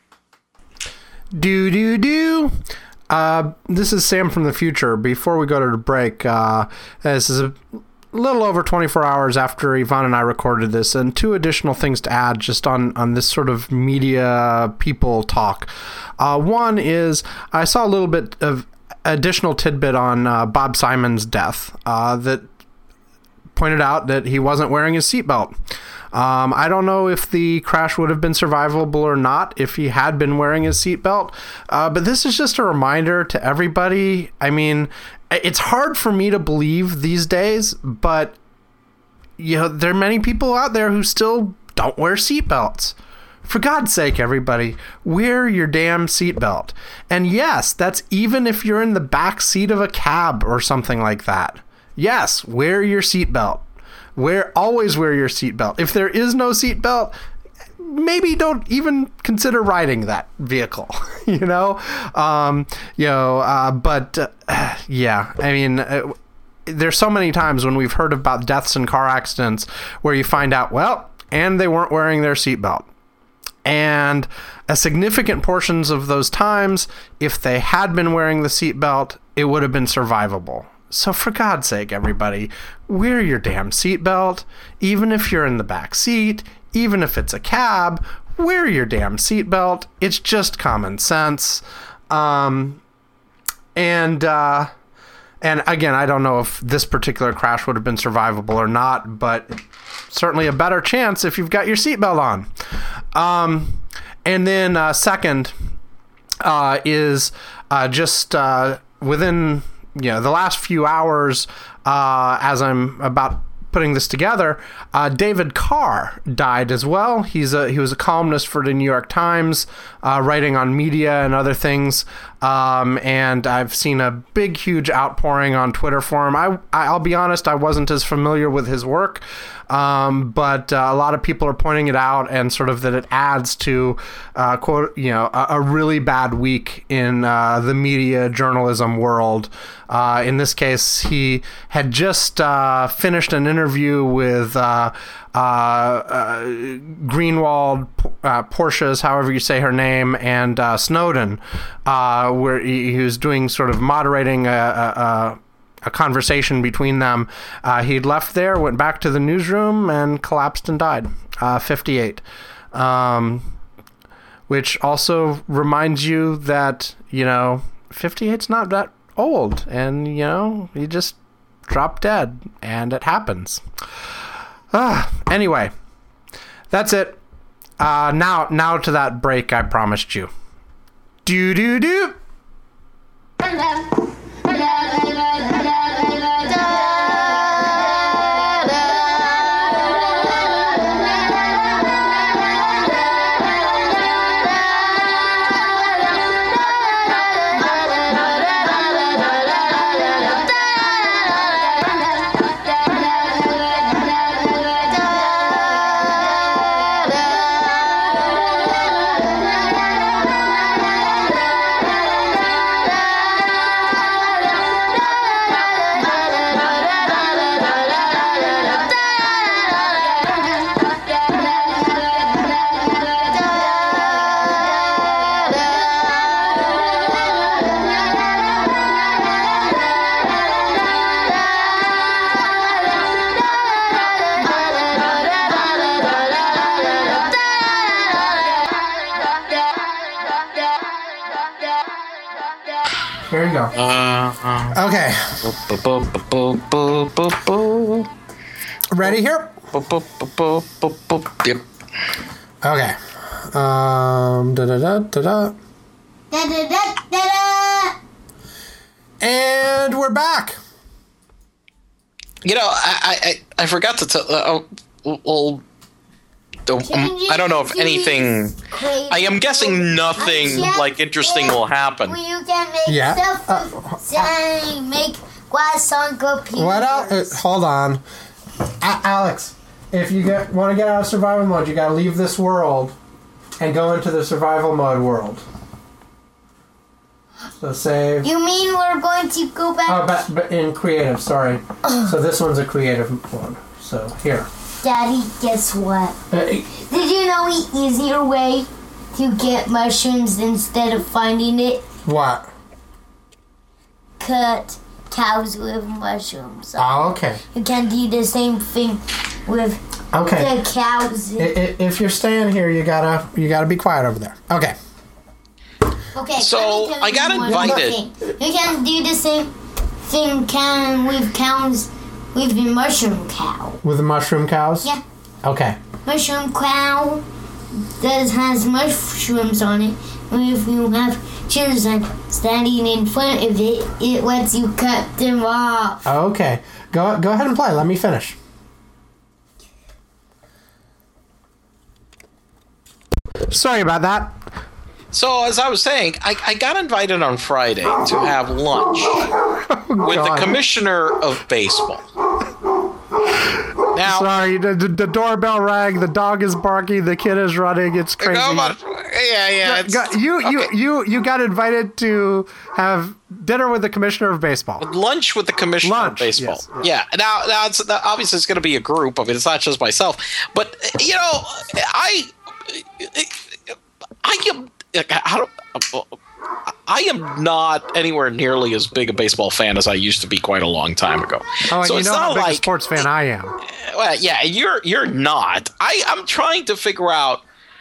Do, do, do. Uh, this is Sam from the future. Before we go to the break, uh, this is a little over twenty-four hours after Yvonne and I recorded this, and two additional things to add just on, on this sort of media people talk. Uh, one is I saw a little bit of additional tidbit on uh, Bob Simon's death uh, that pointed out that he wasn't wearing his seatbelt. Um, I don't know if the crash would have been survivable or not if he had been wearing his seatbelt, uh, but this is just a reminder to everybody. I mean, it's hard for me to believe these days, but you know, there are many people out there who still don't wear seatbelts. For God's sake, everybody, wear your damn seatbelt. And yes, that's even if you're in the back seat of a cab or something like that. Yes, wear your seatbelt. Wear always wear your seatbelt. If there is no seatbelt, maybe don't even consider riding that vehicle. you know, um, you know. Uh, but uh, yeah, I mean, uh, there's so many times when we've heard about deaths in car accidents where you find out, well, and they weren't wearing their seatbelt. And a significant portions of those times, if they had been wearing the seatbelt, it would have been survivable. So for God's sake, everybody, wear your damn seatbelt. Even if you're in the back seat, even if it's a cab, wear your damn seatbelt. It's just common sense. Um, and uh, and again, I don't know if this particular crash would have been survivable or not, but certainly a better chance if you've got your seatbelt on. Um, and then uh, second uh, is uh, just uh, within... you know, the last few hours, uh, as I'm about putting this together, uh, David Carr died as well. He's a he was a columnist for the New York Times, uh, writing on media and other things. Um, and I've seen a big, huge outpouring on Twitter for him. I I'll be honest, I wasn't as familiar with his work, um, but uh, a lot of people are pointing it out, and sort of that it adds to uh, quote you know a, a really bad week in uh, the media journalism world. Uh, in this case, he had just uh, finished an interview with uh, uh, uh, Greenwald, uh, Porsche's, however you say her name, and uh, Snowden, uh, where he, he was doing sort of moderating a, a, a conversation between them. Uh, he'd left there, went back to the newsroom, and collapsed and died, uh, fifty-eight. Um, which also reminds you that, you know, fifty-eight's not that old, and you know, he just dropped dead, and it happens. Ah, anyway, that's it. Uh, now, now to that break I promised you. Do do do. Here you go. Uh, uh, Okay. boo, boo, boo, boo, boo, boo. Ready here? boop, boop, boop, boop, boop, boop. Yep. Okay. Um. Da da da da da. Da da da da da. And we're back. You know, I I, I forgot to tell. Uh, well, um, I don't know if anything. I am guessing nothing like interesting will happen. You can make Yeah. stuff Uh, with sand, make glass on computers. What else? Uh, hold on, A- Alex. If you get want to get out of survival mode, you got to leave this world and go into the survival mode world. So save. You mean we're going to go back? Oh, but, but in creative, sorry. So this one's a creative one. So here. Daddy, guess what? Uh, Did you know the easier way to get mushrooms instead of finding it? what? Cut cows with mushrooms. Oh, okay. You can do the same thing with Okay. the cows. I- i- If you're staying here, you gotta you gotta be quiet over there. Okay. Okay, So, let me tell I you got one more invited. thing. You can do the same thing can with cows with the mushroom cow. With the mushroom cows. Yeah. Okay. Mushroom cow does has mushrooms on it. And if you have children standing in front of it, it lets you cut them off. Okay. Go go ahead and play. Let me finish. Sorry about that. So, as I was saying, I, I got invited on Friday to have lunch with God. the commissioner of baseball. Now, Sorry, the, the, the doorbell rang. The dog is barking. The kid is running. It's crazy. go on. Yeah, yeah. It's, Got- you you okay. you you got invited to have dinner with the commissioner of baseball. Lunch with the commissioner Lunch, of baseball. yes, Yeah. Now, now it's now obviously it's going to be a group. I mean, it's not just myself. But you know, I, I am. How do, I am not anywhere nearly as big a baseball fan as I used to be quite a long time ago. Oh, and so you it's know how not big a like sports fan I am. well, yeah, you're you're not. I I'm trying to figure out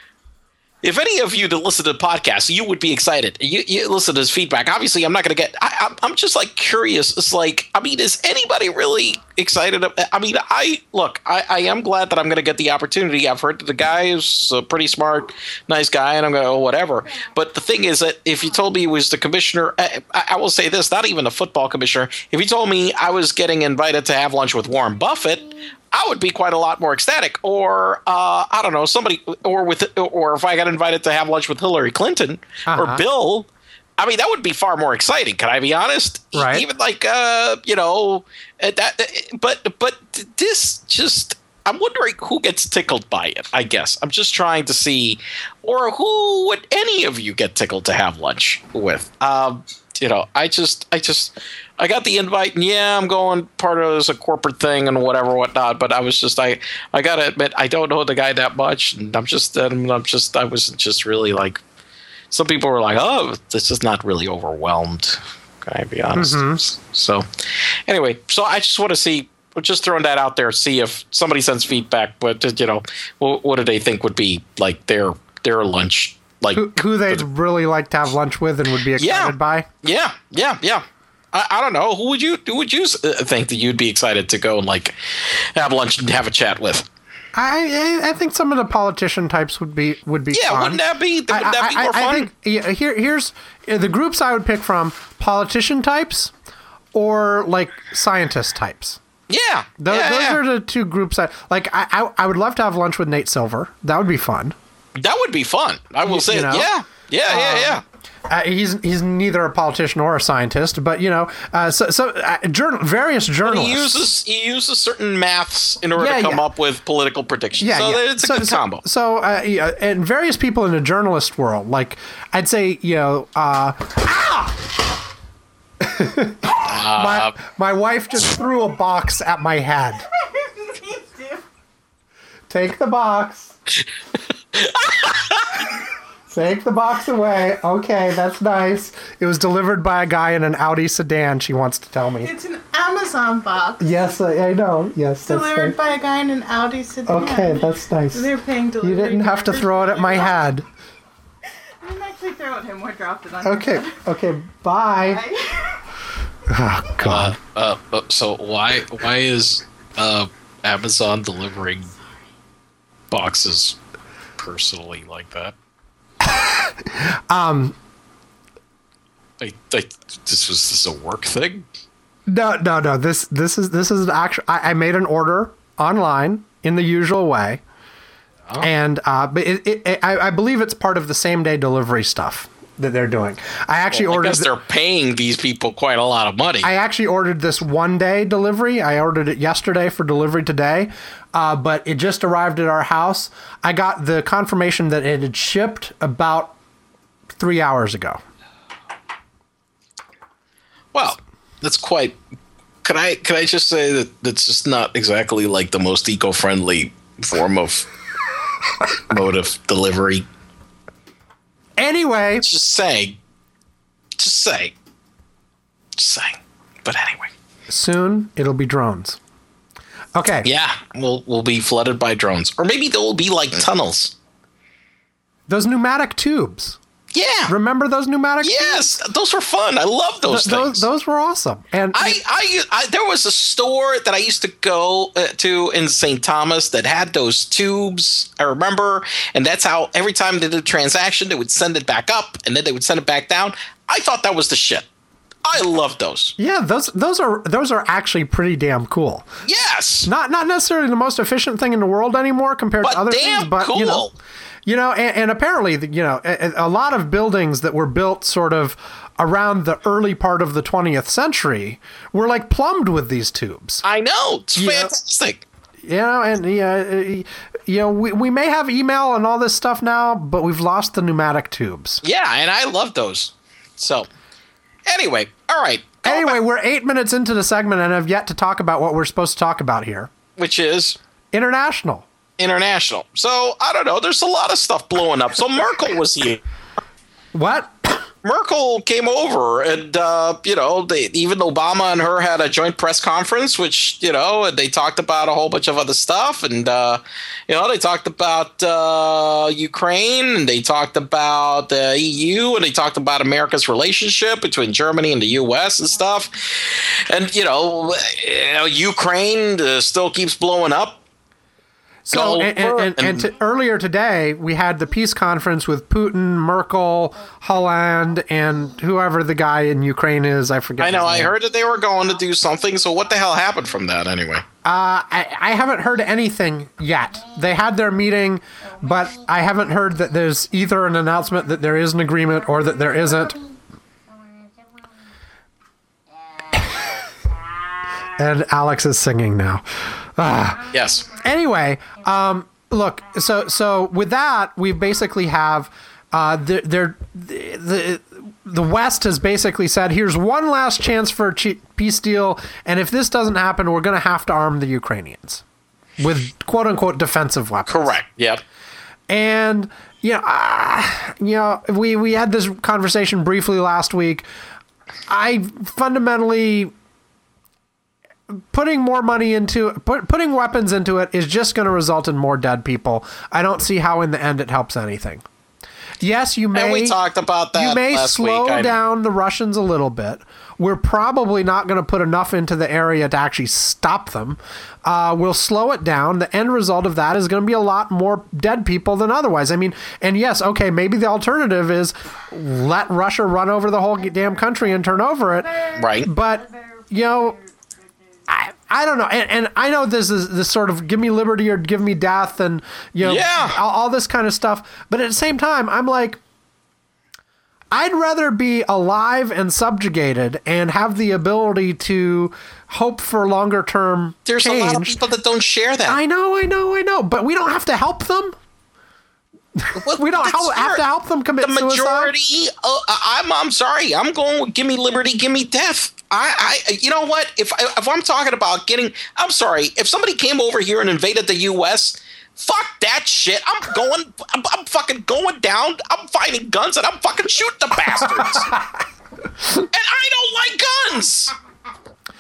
if any of you that listen to the podcast, you would be excited. You, you listen to his feedback. Obviously, I'm not going to get. I, I'm I'm just like curious. It's like, I mean, is anybody really excited? I mean, I look. I, I am glad that I'm going to get the opportunity. I've heard that the guy is a pretty smart, nice guy, and I'm going to oh, whatever. But the thing is that if you told me he was the commissioner, I, I will say this: not even a football commissioner. If you told me I was getting invited to have lunch with Warren Buffett, I would be quite a lot more ecstatic. Or uh, I don't know, somebody, or with, or if I got invited to have lunch with Hillary Clinton Uh-huh. or Bill, I mean, that would be far more exciting. Can I be honest? Right. Even like, uh, you know, uh, that. But but this just, I'm wondering who gets tickled by it. I guess I'm just trying to see, or who would any of you get tickled to have lunch with? Um, you know, I just, I just. I got the invite, and yeah, I'm going part of it as a corporate thing and whatever, whatnot. But I was just, I, I gotta admit, I don't know the guy that much, and I'm just, I'm, I'm just, I was just really like, some people were like, oh, this is not really overwhelmed. Can I be honest? Mm-hmm. So, anyway, so I just want to see, just throwing that out there, see if somebody sends feedback. But you know, what, what do they think would be like their their lunch? Like Who, who they'd really like to have lunch with and would be excited Yeah. by? Yeah, yeah, yeah. I, I don't know. Who would you who would you uh, think that you'd be excited to go and like have lunch and have a chat with? I I I think some of the politician types would be would be Yeah, fun. wouldn't that be wouldn't I, that be I- more I fun? think yeah, here here's uh, the groups I would pick from: politician types or like scientist types. yeah, Those, yeah, those yeah. are the two groups I like. I, I I would love to have lunch with Nate Silver. That would be fun. that would be fun. I will say, you know? yeah, yeah, yeah, yeah. Uh, he's he's neither a politician or a scientist, but you know, uh, so so uh, journal, various journalists. He uses he uses certain maths in order Yeah, to come yeah. up with political predictions. Yeah, so yeah. it's a so, good so, combo. So, uh, yeah, and various people in the journalist world, like I'd say, you know, uh, ah! my my wife just threw a box at my head. Take the box. Take the box away. Okay, that's nice. It was delivered by a guy in an Audi sedan, she wants to tell me. It's an Amazon box Yes, I, I know. Yes, that's delivered nice. by a guy in an Audi sedan. Okay, that's nice. They're paying delivery. You didn't have to drivers throw it for at my their head. box. I didn't actually throw it at him or dropped it on Okay, his head. okay, bye. Oh, God. Uh, uh, uh, so why why is uh Amazon delivering boxes personally like that. um, I, I, this was this a work thing? no, no, no. This this is this is an actual. I, I made an order online in the usual way, oh. and uh, but it, it, it, I, I believe it's part of the same day delivery stuff that they're doing. I actually well, I ordered. guess they're paying these people quite a lot of money. I actually ordered this one day delivery. I ordered it yesterday for delivery today, uh, but it just arrived at our house. I got the confirmation that it had shipped about three hours ago. Well, that's quite. Can I can I just say that that's just not exactly like the most eco-friendly form of mode of delivery. Anyway, just saying, just saying, just saying. But anyway, soon it'll be drones. Okay. Yeah, we'll we'll be flooded by drones, or maybe there will be like tunnels. Those pneumatic tubes. Yeah. Remember those pneumatic yes, tubes? Those were fun. I love those Th- things. Those, those were awesome. And I, I, I, there was a store that I used to go uh, to in Saint Thomas that had those tubes. I remember, and that's how every time they did a transaction, they would send it back up, and then they would send it back down. I thought that was the shit. I love those. Yeah, those those are those are actually pretty damn cool. Yes. Not not necessarily the most efficient thing in the world anymore compared but to other damn things, but cool. you know. You know, and, and apparently, you know, a, a lot of buildings that were built sort of around the early part of the twentieth century were like plumbed with these tubes. I know. It's you fantastic. Know? You know, and yeah, you know, we, we may have email and all this stuff now, but we've lost the pneumatic tubes. Yeah, and I love those. So, anyway, all right. Anyway, back. We're eight minutes into the segment and have yet to talk about what we're supposed to talk about here. Which is? International. International. So, I don't know. There's a lot of stuff blowing up. So, Merkel was here. What? Merkel came over and, uh, you know, they, even Obama and her had a joint press conference, which, you know, and they talked about a whole bunch of other stuff. And, uh, you know, they talked about uh, Ukraine, and they talked about the E U, and they talked about America's relationship between Germany and the U S and stuff. And, you know, you know Ukraine uh, still keeps blowing up. So, and, and, and, and to, earlier today, we had the peace conference with Putin, Merkel, Holland, and whoever the guy in Ukraine is. I forget. I know. his name. I heard that they were going to do something. So what the hell happened from that anyway? Uh, I, I haven't heard anything yet. They had their meeting, but I haven't heard that there's either an announcement that there is an agreement or that there isn't. And Alex is singing now. Ah. Yes. Anyway, um, look. So, so with that, we basically have uh, the, the the the West has basically said, "Here's one last chance for a peace deal, and if this doesn't happen, we're going to have to arm the Ukrainians with quote unquote defensive weapons." Correct. Yep. And you know, uh, you know, we we had this conversation briefly last week. I fundamentally. Putting more money into put, putting weapons into it is just going to result in more dead people. I don't see how in the end it helps anything. Yes, you may. And we talked about that. You may last slow week. down the Russians a little bit. We're probably not going to put enough into the area to actually stop them. Uh, we'll slow it down. The end result of that is going to be a lot more dead people than otherwise. I mean, and yes, okay, maybe the alternative is let Russia run over the whole damn country and turn over it. Right. But you know. I, I don't know, and, and I know this is this sort of give me liberty or give me death, and you know, yeah. all, all this kind of stuff. But at the same time, I'm like, I'd rather be alive and subjugated and have the ability to hope for longer term There's change. a lot of people that don't share that. I know, I know, I know, but we don't have to help them. Well, we don't help, have to help them commit the majority. suicide. Uh, I'm I'm sorry. I'm going with give me liberty, give me death. I, I you know what? If if I'm talking about getting, I'm sorry. If somebody came over here and invaded the U S, fuck that shit. I'm going. I'm, I'm fucking going down. I'm finding guns and I'm fucking shooting the bastards. And I don't like guns.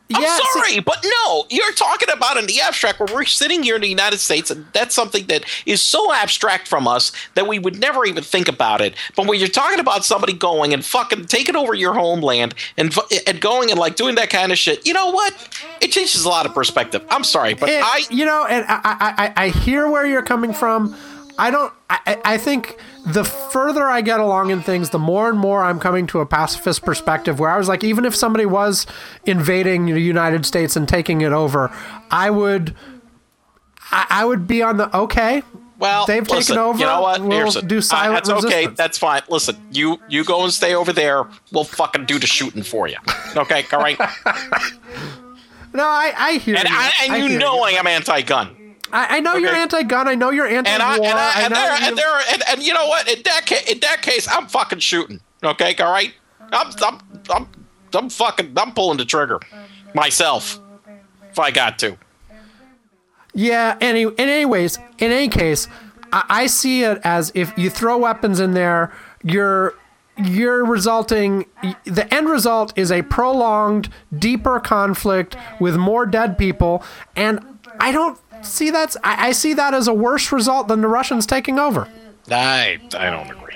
I'm Yeah, see- sorry, but no, you're talking about in the abstract where we're sitting here in the United States, and that's something that is so abstract from us that we would never even think about it. But when you're talking about somebody going and fucking taking over your homeland and fu- and going and like doing that kind of shit, you know what? It changes a lot of perspective. I'm sorry, but It- I, you know, and I, I, I I hear where you're coming from. I don't. I, I I think the further I get along in things, the more and more I'm coming to a pacifist perspective. Where I was like, even if somebody was invading the United States and taking it over, I would. I, I would be on the okay. well, They've listen, taken over. You know what? We'll Here's it. do Uh, silent That's okay. resistance. That's fine. Listen, you you go and stay over there. We'll fucking do the shooting for you. Okay, all right. No, I, I hear And you. I, and you hear know I am anti-gun. I, I know you're Okay. anti-gun. I know you're anti-war. And I, and, I, I and, know there, you- and, there, and, and you know what? In that case, in that case, I'm fucking shooting. Okay, all right. I'm, I'm, I'm, I'm fucking, I'm pulling the trigger myself if I got to. Yeah. Any. In anyways, in any case, I, I see it as if you throw weapons in there, you're you're resulting. The end result is a prolonged, deeper conflict with more dead people, and I don't see that's. I, I see that as a worse result than the Russians taking over. I, I don't agree.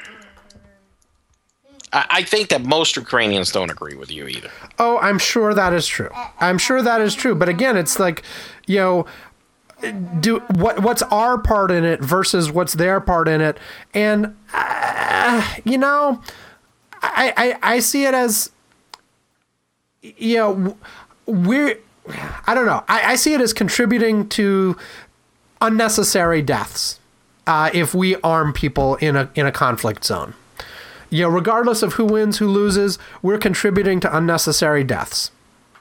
I, I think that most Ukrainians don't agree with you either. Oh, I'm sure that is true. I'm sure that is true. But again, it's like, you know, do what what's our part in it versus what's their part in it, and uh, you know, I, I I see it as, you know, we're I don't know. I, I see it as contributing to unnecessary deaths uh, if we arm people in a in a conflict zone. You know, regardless of who wins, who loses, we're contributing to unnecessary deaths.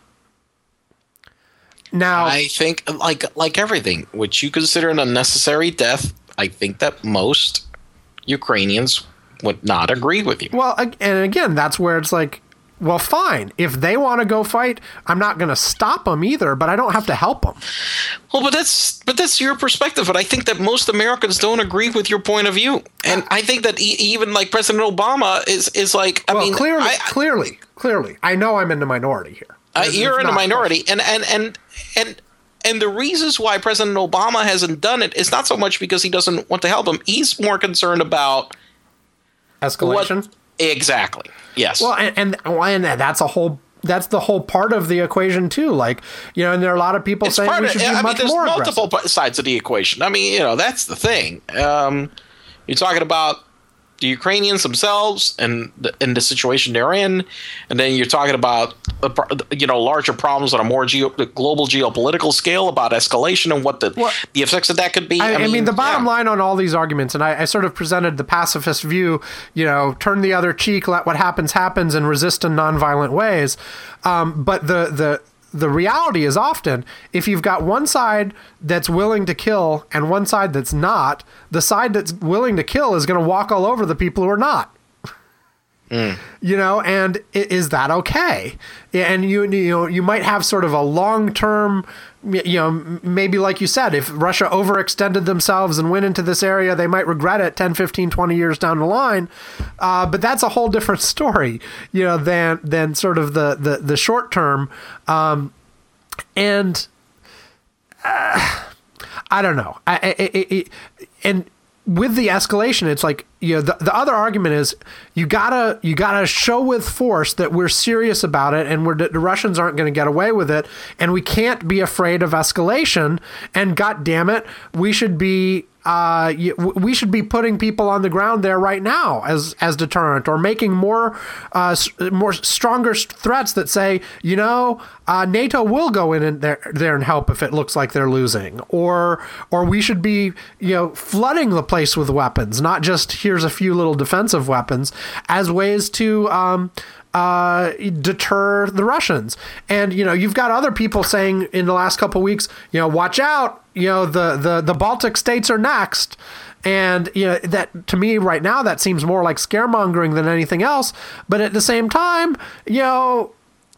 Now, I think, like like everything, which you consider an unnecessary death, I think that most Ukrainians would not agree with you. well, ag- and again, that's where it's like, well, fine. If they want to go fight, I'm not going to stop them either, but I don't have to help them. Well, but that's but that's your perspective, and I think that most Americans don't agree with your point of view. And I think that e- even like President Obama is is like, I Well, mean, clearly, I, clearly, clearly, I know I'm in the minority here. Uh, It's- you're it's in a not- minority, and and and and and the reasons why President Obama hasn't done it is not so much because he doesn't want to help him. He's more concerned about Escalation. what exactly. Yes. Well, and, and and that's a whole. That's the whole part of the equation too. Like, you know, and there are a lot of people it's saying part we of, should be I mean, much there's more multiple aggressive. p- sides of the equation. I mean, you know, that's the thing. Um, you're talking about the Ukrainians themselves and the, and the situation they're in, and then you're talking about the, pro- you know larger problems on a more geo- global geopolitical scale about escalation and what the Well, the effects of that could be. I, I mean, the bottom yeah. line on all these arguments, and I, I sort of presented the pacifist view, you know, turn the other cheek, let what happens happens, and resist in nonviolent ways. Um, but the the the reality is often if you've got one side that's willing to kill and one side that's not, the side that's willing to kill is going to walk all over the people who are not. You know, and i- is that okay? And you you know you might have sort of a long term, you know, m- maybe like you said, if Russia overextended themselves and went into this area, they might regret it ten, fifteen, twenty years down the line. Uh, but that's a whole different story, you know, than than sort of the the, the short term. Um, and uh, I don't know. I, I, I, I and with the escalation, it's like, you know, the, the other argument is you gotta you gotta show with force that we're serious about it, and we're the Russians aren't going to get away with it, and we can't be afraid of escalation. And God damn it, we should be uh, y- we should be putting people on the ground there right now as as deterrent, or making more uh, s- more stronger s- threats that say, you know, uh, NATO will go in and there there and help if it looks like they're losing, or or we should be, you know, flooding the place with weapons, not just here's a few little defensive weapons, as ways to um, uh, deter the Russians. And, you know, you've got other people saying in the last couple of weeks, you know, watch out, you know, the, the, the Baltic states are next. And, you know, that to me right now, that seems more like scaremongering than anything else. But at the same time, you know,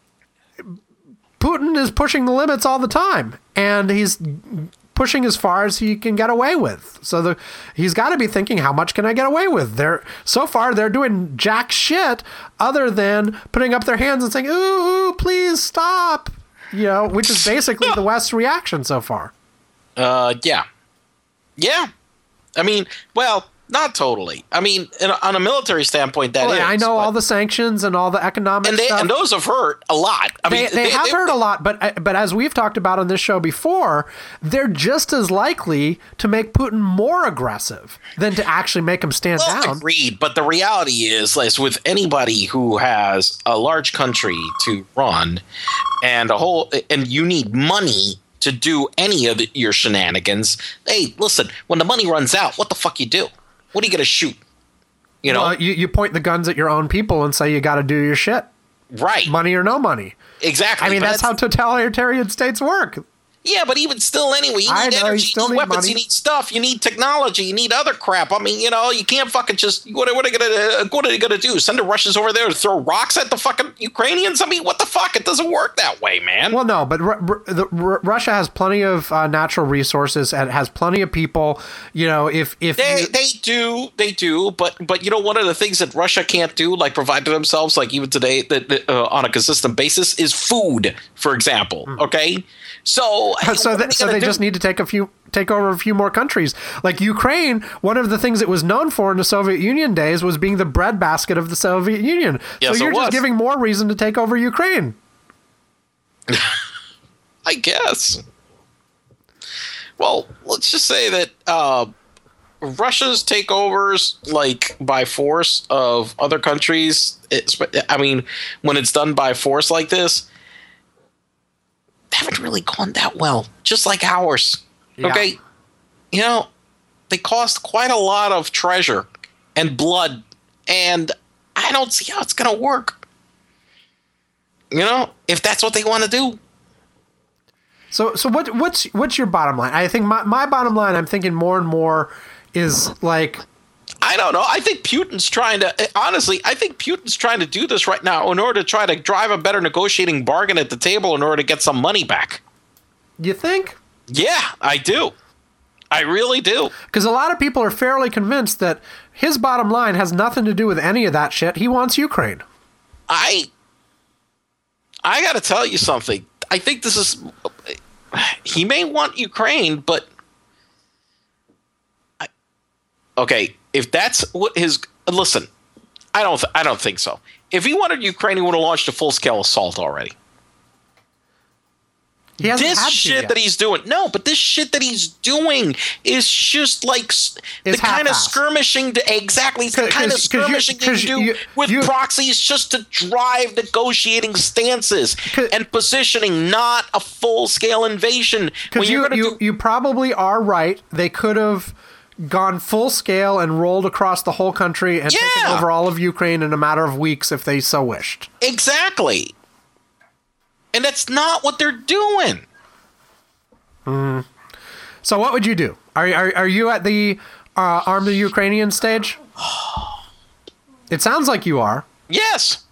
Putin is pushing the limits all the time, and he's pushing as far as he can get away with. So the he's got to be thinking, how much can I get away with? They're so far they're doing jack shit other than putting up their hands and saying, "Ooh, ooh, please stop." you know, which is basically the West's reaction so far. Uh, yeah. Yeah. I mean, well, not totally. I mean, in, on a military standpoint, that Well, is. I know but- all the sanctions and all the economic and, they, stuff. and those have hurt a lot. I They, mean, they have hurt a lot, but but as we've talked about on this show before, they're just as likely to make Putin more aggressive than to actually make him stand Well, down. agreed. But the reality is, as with anybody who has a large country to run and a whole, and you need money to do any of the, your shenanigans. Hey, listen, when the money runs out, what the fuck you do? What are you going to shoot? You know, Well, you, you point the guns at your own people and say you got to do your shit, right? money or no money. Exactly. I mean, But that's how totalitarian states work. Yeah, but even still, anyway, you I need know, you energy, still you need need weapons, money. you need stuff, you need technology, you need other crap. I mean, you know, you can't fucking just what, are- what are they gonna what are they gonna do? Send the Russians over there to throw rocks at the fucking Ukrainians? I mean, what the fuck? It doesn't work that way, man. Well, no, but Ru- Ru- the, Ru- Russia has plenty of uh, natural resources and has plenty of people. You know, if if They you- they do they do, but but you know one of the things that Russia can't do, like provide to themselves, like even today, that that, uh, on a consistent basis, is food, for example. Okay, so so what are that, so gonna they do? just need to take a few take over a few more countries like Ukraine. One of the things it was known for in the Soviet Union days was being the breadbasket of the Soviet Union. Yes, so it you're just was. giving more reason to take over Ukraine. I guess. Well, let's just say that uh, Russia's takeovers, like by force of other countries, it's, I mean, when it's done by force like this, haven't really gone that well. Just like ours. Yeah. Okay, you know, they cost quite a lot of treasure and blood, and I don't see how it's going to work. You know, if that's what they want to do. So so what what's what's your bottom line? I think my, my bottom line, I'm thinking more and more is like, I don't know. I think Putin's trying to, honestly, I think Putin's trying to do this right now in order to try to drive a better negotiating bargain at the table in order to get some money back. you think? Yeah, I do. I really do. Because a lot of people are fairly convinced that his bottom line has nothing to do with any of that shit. He wants Ukraine. I, I got to tell you something. I think this is, he may want Ukraine, but, I, okay, if that's what his, listen, I don't, th- I don't think so. If he wanted Ukraine, he would have launched a full-scale assault already. He hasn't This had to shit yet. that he's doing, no, but this shit that he's doing is just like s- the It's kind of half-assed. skirmishing. To, exactly, it's the 'Cause- kind of 'cause you- skirmishing you, 'cause do you- with you- proxies just to drive negotiating stances 'Cause- and positioning, not a full-scale invasion. When Because you're you, gonna you, do, you probably are right. They could have gone full scale and rolled across the whole country and taken Yeah. over all of Ukraine in a matter of weeks if they so wished. exactly, and that's not what they're doing. So what would you do? Are, are, are you at the uh, arm the Ukrainian stage? It sounds like you are. Yes.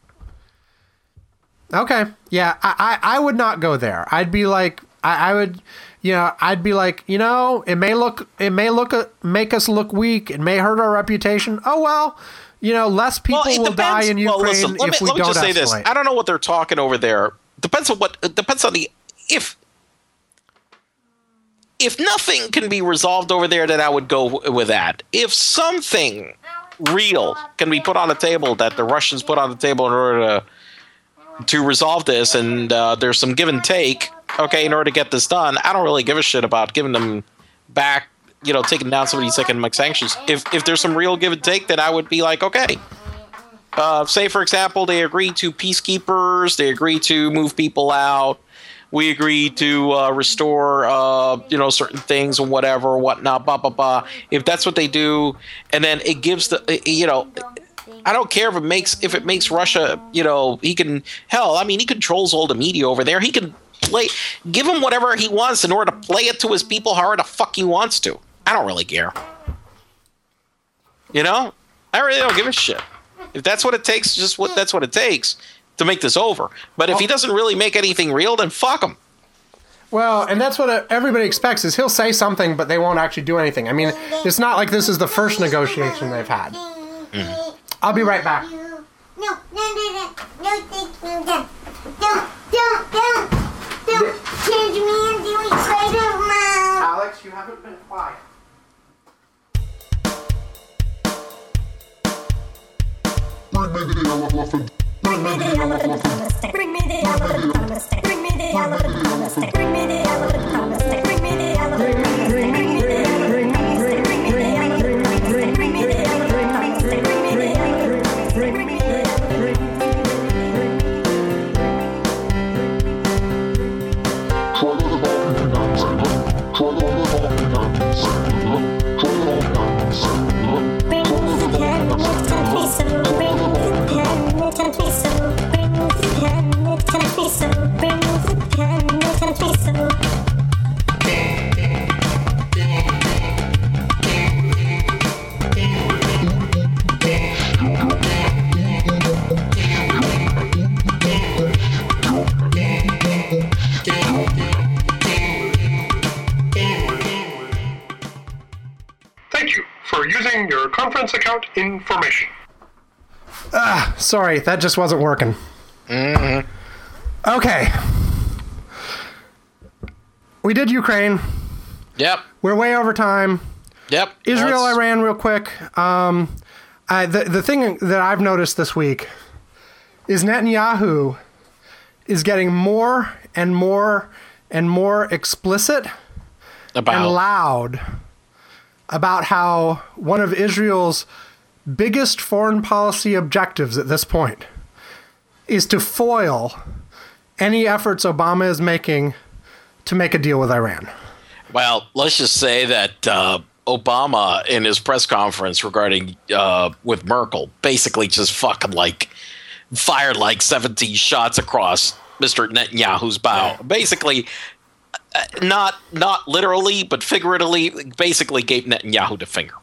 Okay. Yeah, I, I, I would not go there. I'd be like, I, I would, you know, I'd be like, you know, it may look, it may look, make us look weak. It may hurt our reputation. Oh, well, you know, less people Well, it will depends. die in Well, Ukraine listen, let if me, we let me don't just say escalate. this. I don't know what they're talking over there. Depends on what. It depends on the if. If nothing can be resolved over there, then I would go w- with that. If something real can be put on the table that the Russians put on the table in order to to resolve this, and uh, there's some give and take, okay, in order to get this done, I don't really give a shit about giving them back, you know, taking down some of these economic sanctions. If if there's some real give and take, then I would be like, okay. Uh, say, for example, they agree to peacekeepers, they agree to move people out, we agree to uh, restore, uh, you know, certain things and whatever, whatnot, blah, blah, blah. If that's what they do, and then it gives the, you know, I don't care if it makes if it makes Russia, you know, he can, hell, I mean, he controls all the media over there. He can play, give him whatever he wants in order to play it to his people however the fuck he wants to. I don't really care. You know? I really don't give a shit. If that's what it takes, just what that's what it takes to make this over. But if he doesn't really make anything real, then fuck him. Well, and that's what everybody expects is he'll say something, but they won't actually do anything. I mean, it's not like this is the first negotiation they've had. Mm-hmm. I'll be right back. No, no, no, no, no, no, no, no, no, no, no. There's me and you inside of mouth. Alex, you haven't been quiet. Bring me the elephant. Bring me the elephant on the stick. Bring me the elephant on the stick. Bring me the elephant on the stick. Bring me the elephant on the stick. Bring me the elephant on the stick. Bring me the elephant on the stick. Bring me the elephant on the stick. Bring me the elephant on the stick. Bring me the elephant. Bring me the elephant. Try to live off in United States. Try to live off in United States. Try to live off in United States. Bring the pen, it's gonna be so. Bring the pen, it's gonna be so. Bring the pen, it's gonna be so. Bring the pen, it's gonna be so. Thank you for using your conference account information. Sorry, that just wasn't working. Mm-hmm. Okay. We did Ukraine. Yep. We're way over time. Yep. Israel, Let's- Iran, real quick. Um, I, the the thing that I've noticed this week is Netanyahu is getting more and more and more explicit about and loud about how one of Israel's biggest foreign policy objectives at this point is to foil any efforts Obama is making to make a deal with Iran. Well, let's just say that uh, Obama, in his press conference regarding uh, with Merkel, basically just fucking like fired like seventeen shots across Mister Netanyahu's bow. Basically, uh, not not literally, but figuratively, basically gave Netanyahu the finger.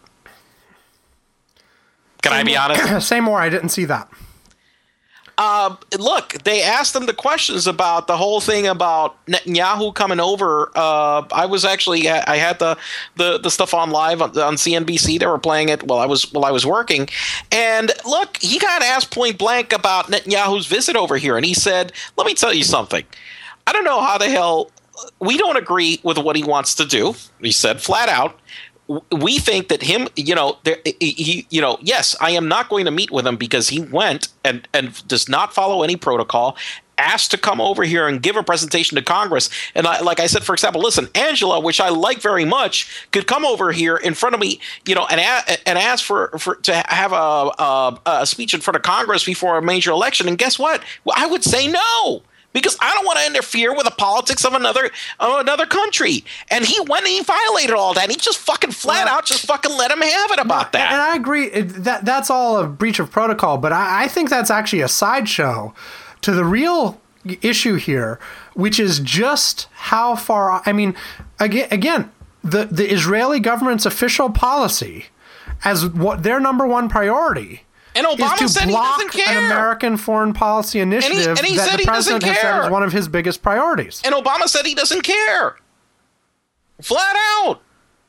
Can I be honest? Say more. I didn't see that. Uh, look, they asked him the questions about the whole thing about Netanyahu coming over. Uh, I was actually I had the, the, the stuff on live on, on C N B C. They were playing it while I was while I was working. And look, he got asked point blank about Netanyahu's visit over here, and he said, "Let me tell you something. I don't know how the hell we don't agree with what he wants to do." He said flat out. We think that him, you know, there, he, you know, yes, I am not going to meet with him because he went and, and does not follow any protocol, asked to come over here and give a presentation to Congress. And I, like I said, for example, listen, Angela, which I like very much, could come over here in front of me, you know, and a, and ask for, for to have a, a, a speech in front of Congress before a major election. And guess what? Well, I would say no. Because I don't want to interfere with the politics of another of another country. And he went and he violated all that. And he just fucking flat out just fucking let him have it about that. And I agree. It, that That's all a breach of protocol. But I, I think that's actually a sideshow to the real issue here, which is just how far. I mean, again, again the, the Israeli government's official policy as what their number one priority And Obama is to said he block doesn't care. an American foreign policy initiative and he that said the he president doesn't has said care. is one of his biggest priorities. And Obama said he doesn't care. Flat out.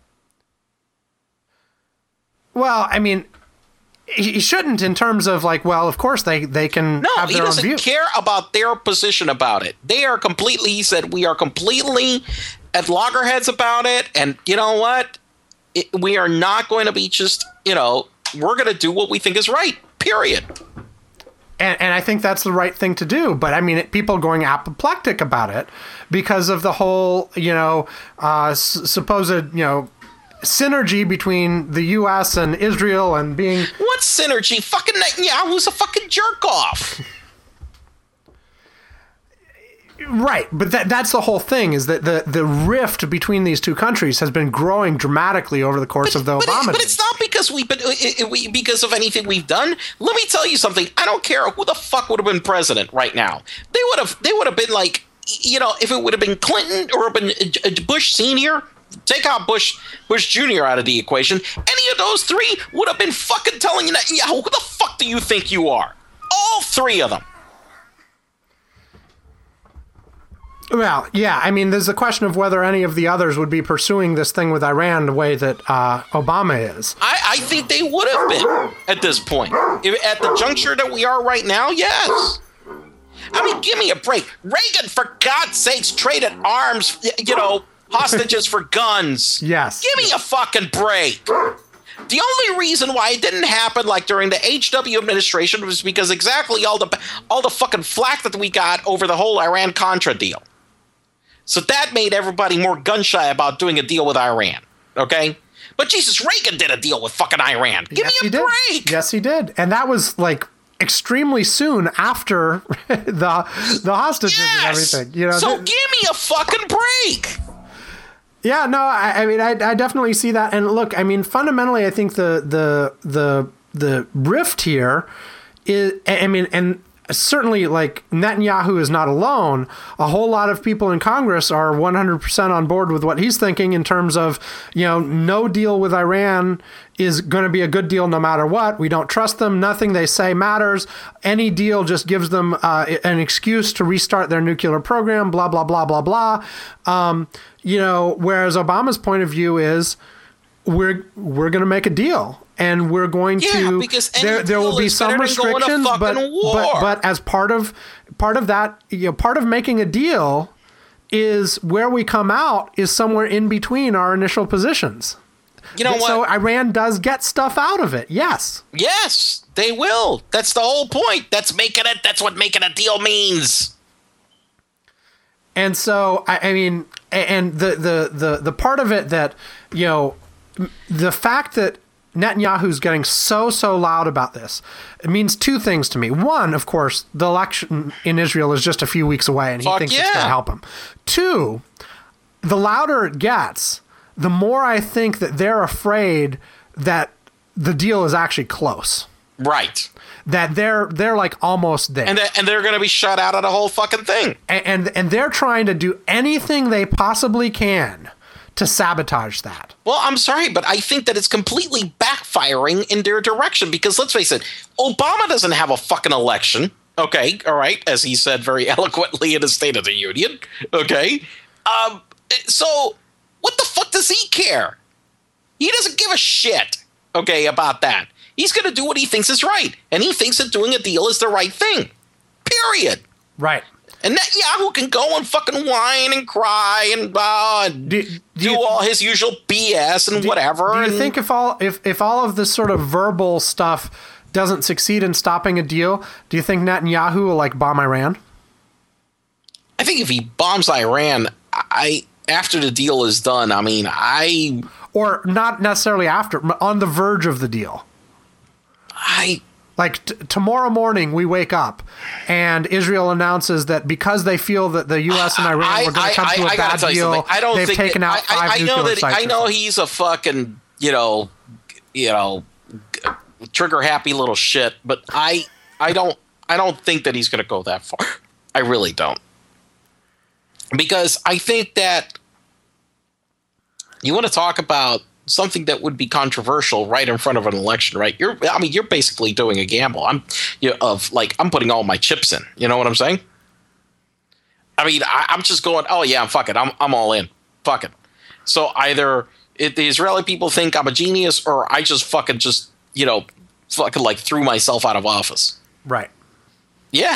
Well, I mean, he shouldn't in terms of like, well, of course they, they can No, have he their own doesn't view. care about their position about it. They are completely, he said, we are completely at loggerheads about it. And you know what? It, we are not going to be just, you know, we're going to do what we think is right, period. And, and I think that's the right thing to do. But I mean, it, people going apoplectic about it because of the whole, you know, uh, s- supposed, you know, synergy between the U S and Israel and being... What synergy? Fucking Netanyahu's a fucking jerk off. Right, but that that's the whole thing, is that the, the rift between these two countries has been growing dramatically over the course of the but, Obama it, but days. it's not because we've been it, it, we, because of anything we've done. Let me tell you something. I don't care who the fuck would have been president right now. They would have they would have been like, you know, if it would have been Clinton or been Bush Senior, take out Bush Bush Junior out of the equation. Any of those three would have been fucking telling you that, yeah, who the fuck do you think you are? All three of them. Well, yeah, I mean, there's a question of whether any of the others would be pursuing this thing with Iran the way that uh, Obama is. I, I think they would have been at this point. If, at the juncture that we are right now, yes. I mean, give me a break. Reagan, for God's sakes, traded arms, you know, hostages for guns. Yes. Give me a fucking break. The only reason why it didn't happen like during the H W administration was because exactly all the all the fucking flack that we got over the whole Iran-Contra deal. So that made everybody more gun-shy about doing a deal with Iran, okay? But Jesus, Reagan did a deal with fucking Iran. Give Yes, me he a did. break. Yes, he did. And that was like extremely soon after the the hostages Yes. and everything. You know, so th- give me a fucking break. Yeah, no, I, I mean, I, I definitely see that. And look, I mean, fundamentally, I think the the the the rift here is, I mean, and certainly, like, Netanyahu is not alone. A whole lot of people in Congress are one hundred percent on board with what he's thinking in terms of, you know, no deal with Iran is going to be a good deal no matter what. We don't trust them. Nothing they say matters. Any deal just gives them uh, an excuse to restart their nuclear program, blah, blah, blah, blah, blah. Um, you know, whereas Obama's point of view is we're we're going to make a deal. And we're going Yeah, to because any there there will deal be is some better than going to restrictions, but, fucking war. but but as part of part of that, you know, part of making a deal is where we come out is somewhere in between our initial positions. You know what? So Iran does get stuff out of it. Yes. Yes, they will. That's the whole point. That's making it. That's what making a deal means. And so I, I mean, and the, the the the part of it that, you know, the fact that Netanyahu's getting so, so loud about this, it means two things to me. One, of course, the election in Israel is just a few weeks away, and he Fuck thinks it's yeah. going to help him. Two, the louder it gets, the more I think that they're afraid that the deal is actually close. Right. That they're they're like almost there. And that, and they're going to be shut out of the whole fucking thing. and, and and they're trying to do anything they possibly can to sabotage that. Well, I'm sorry, but I think that it's completely backfiring in their direction because let's face it, Obama doesn't have a fucking election. Okay, all right, as he said very eloquently in his State of the Union. Okay, um, so what the fuck does he care? He doesn't give a shit. Okay, about that. He's going to do what he thinks is right, and he thinks that doing a deal is the right thing. Period. Right. And Netanyahu can go and fucking whine and cry and uh, Do- do, do you- all his usual B S and whatever. Do you and- think if all if, if all of this sort of verbal stuff doesn't succeed in stopping a deal, do you think Netanyahu will like bomb Iran? I think if he bombs Iran, I after the deal is done, I mean, I Or not necessarily after, on the verge of the deal? I Like t- tomorrow morning we wake up and Israel announces that because they feel that the U S and Iran I, were going to come I, to a I gotta bad tell you deal, something. I don't they've think taken that, out five I, I, I know nuclear that sites I or know something. he's a fucking you know you know trigger happy little shit, but I I don't I don't think that he's going to go that far. I really don't, because I think that you want to talk about something that would be controversial right in front of an election, right? You're, I mean, you're basically doing a gamble. I'm, you know, of like, I'm putting all my chips in. You know what I'm saying? I mean, I, I'm just going, oh yeah, fuck it, I'm, I'm all in. Fuck it. So either it, the Israeli people think I'm a genius, or I just fucking just, you know, fucking like threw myself out of office. Right. Yeah.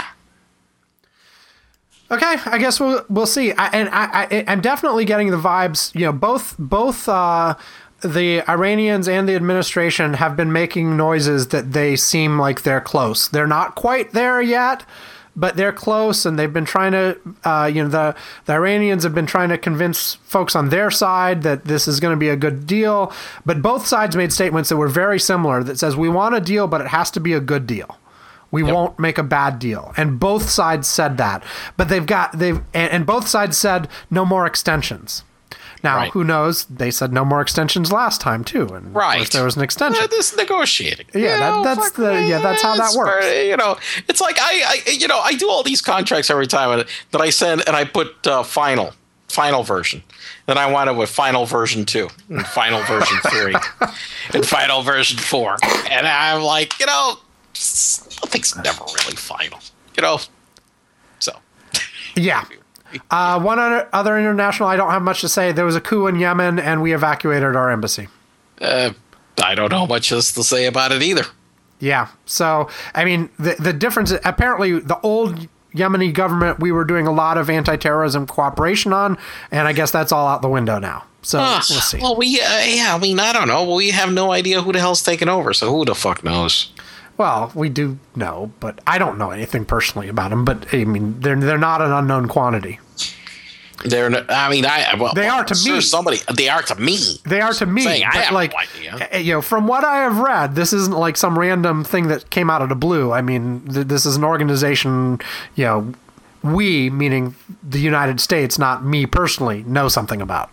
Okay, I guess we'll we'll see. I, and I, I I'm definitely getting the vibes. You know, both both uh, the Iranians and the administration have been making noises that they seem like they're close. They're not quite there yet, but they're close, and they've been trying to. Uh, you know, the the Iranians have been trying to convince folks on their side that this is going to be a good deal. But both sides made statements that were very similar. That says we want a deal, but it has to be a good deal. We Yep. won't make a bad deal. And both sides said that. But they've got they've and, and both sides said no more extensions. Now, Right. who knows? They said no more extensions last time too. And of Right. course there was an extension. Uh, this negotiating. Yeah, You that- know, that's fuck, the- yeah, that's how that it's works. very- You know, it's like I, I, you know, I do all these contracts every time that I send, and I put uh, final, final version. Then I wind up with final version two, and final version three, and final version four, and I'm like, you know, nothing's never really final. You know, so Yeah. Uh, one other, other international, I don't have much to say. There was a coup in Yemen, and we evacuated our embassy. uh, I don't know much else to say about it either. Yeah. So, I mean, the the difference, apparently the old Yemeni government we were doing a lot of anti-terrorism cooperation on, and I guess that's all out the window now. So Uh, we'll see. Well, we uh, yeah, I mean, I don't know. We have no idea who the hell's taking over, so who the fuck knows? Well, we do know, but I don't know anything personally about them. But I mean, they're they're not an unknown quantity. They're, n- I mean, I well, They are to sure me. Somebody, they are to me. They are to me. Saying, I but have like, no idea. eh, you know, from what I have read, this isn't like some random thing that came out of the blue. I mean, th- this is an organization. You know, we, meaning the United States, not me personally, know something about.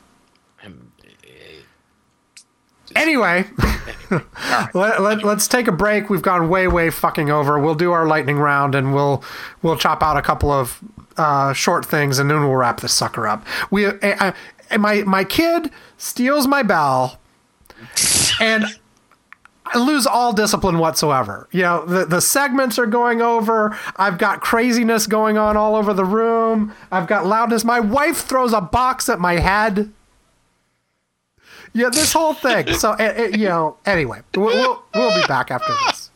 Anyway, let, let, let's take a break. We've gone way, way fucking over. We'll do our lightning round, and we'll we'll chop out a couple of uh, short things, and then we'll wrap this sucker up. We, uh, uh, my my kid steals my bell, and I lose all discipline whatsoever. You know, the the segments are going over. I've got craziness going on all over the room. I've got loudness. My wife throws a box at my head. Yeah, this whole thing. So, uh, uh, you know, anyway, we'll, we'll, we'll be back after this.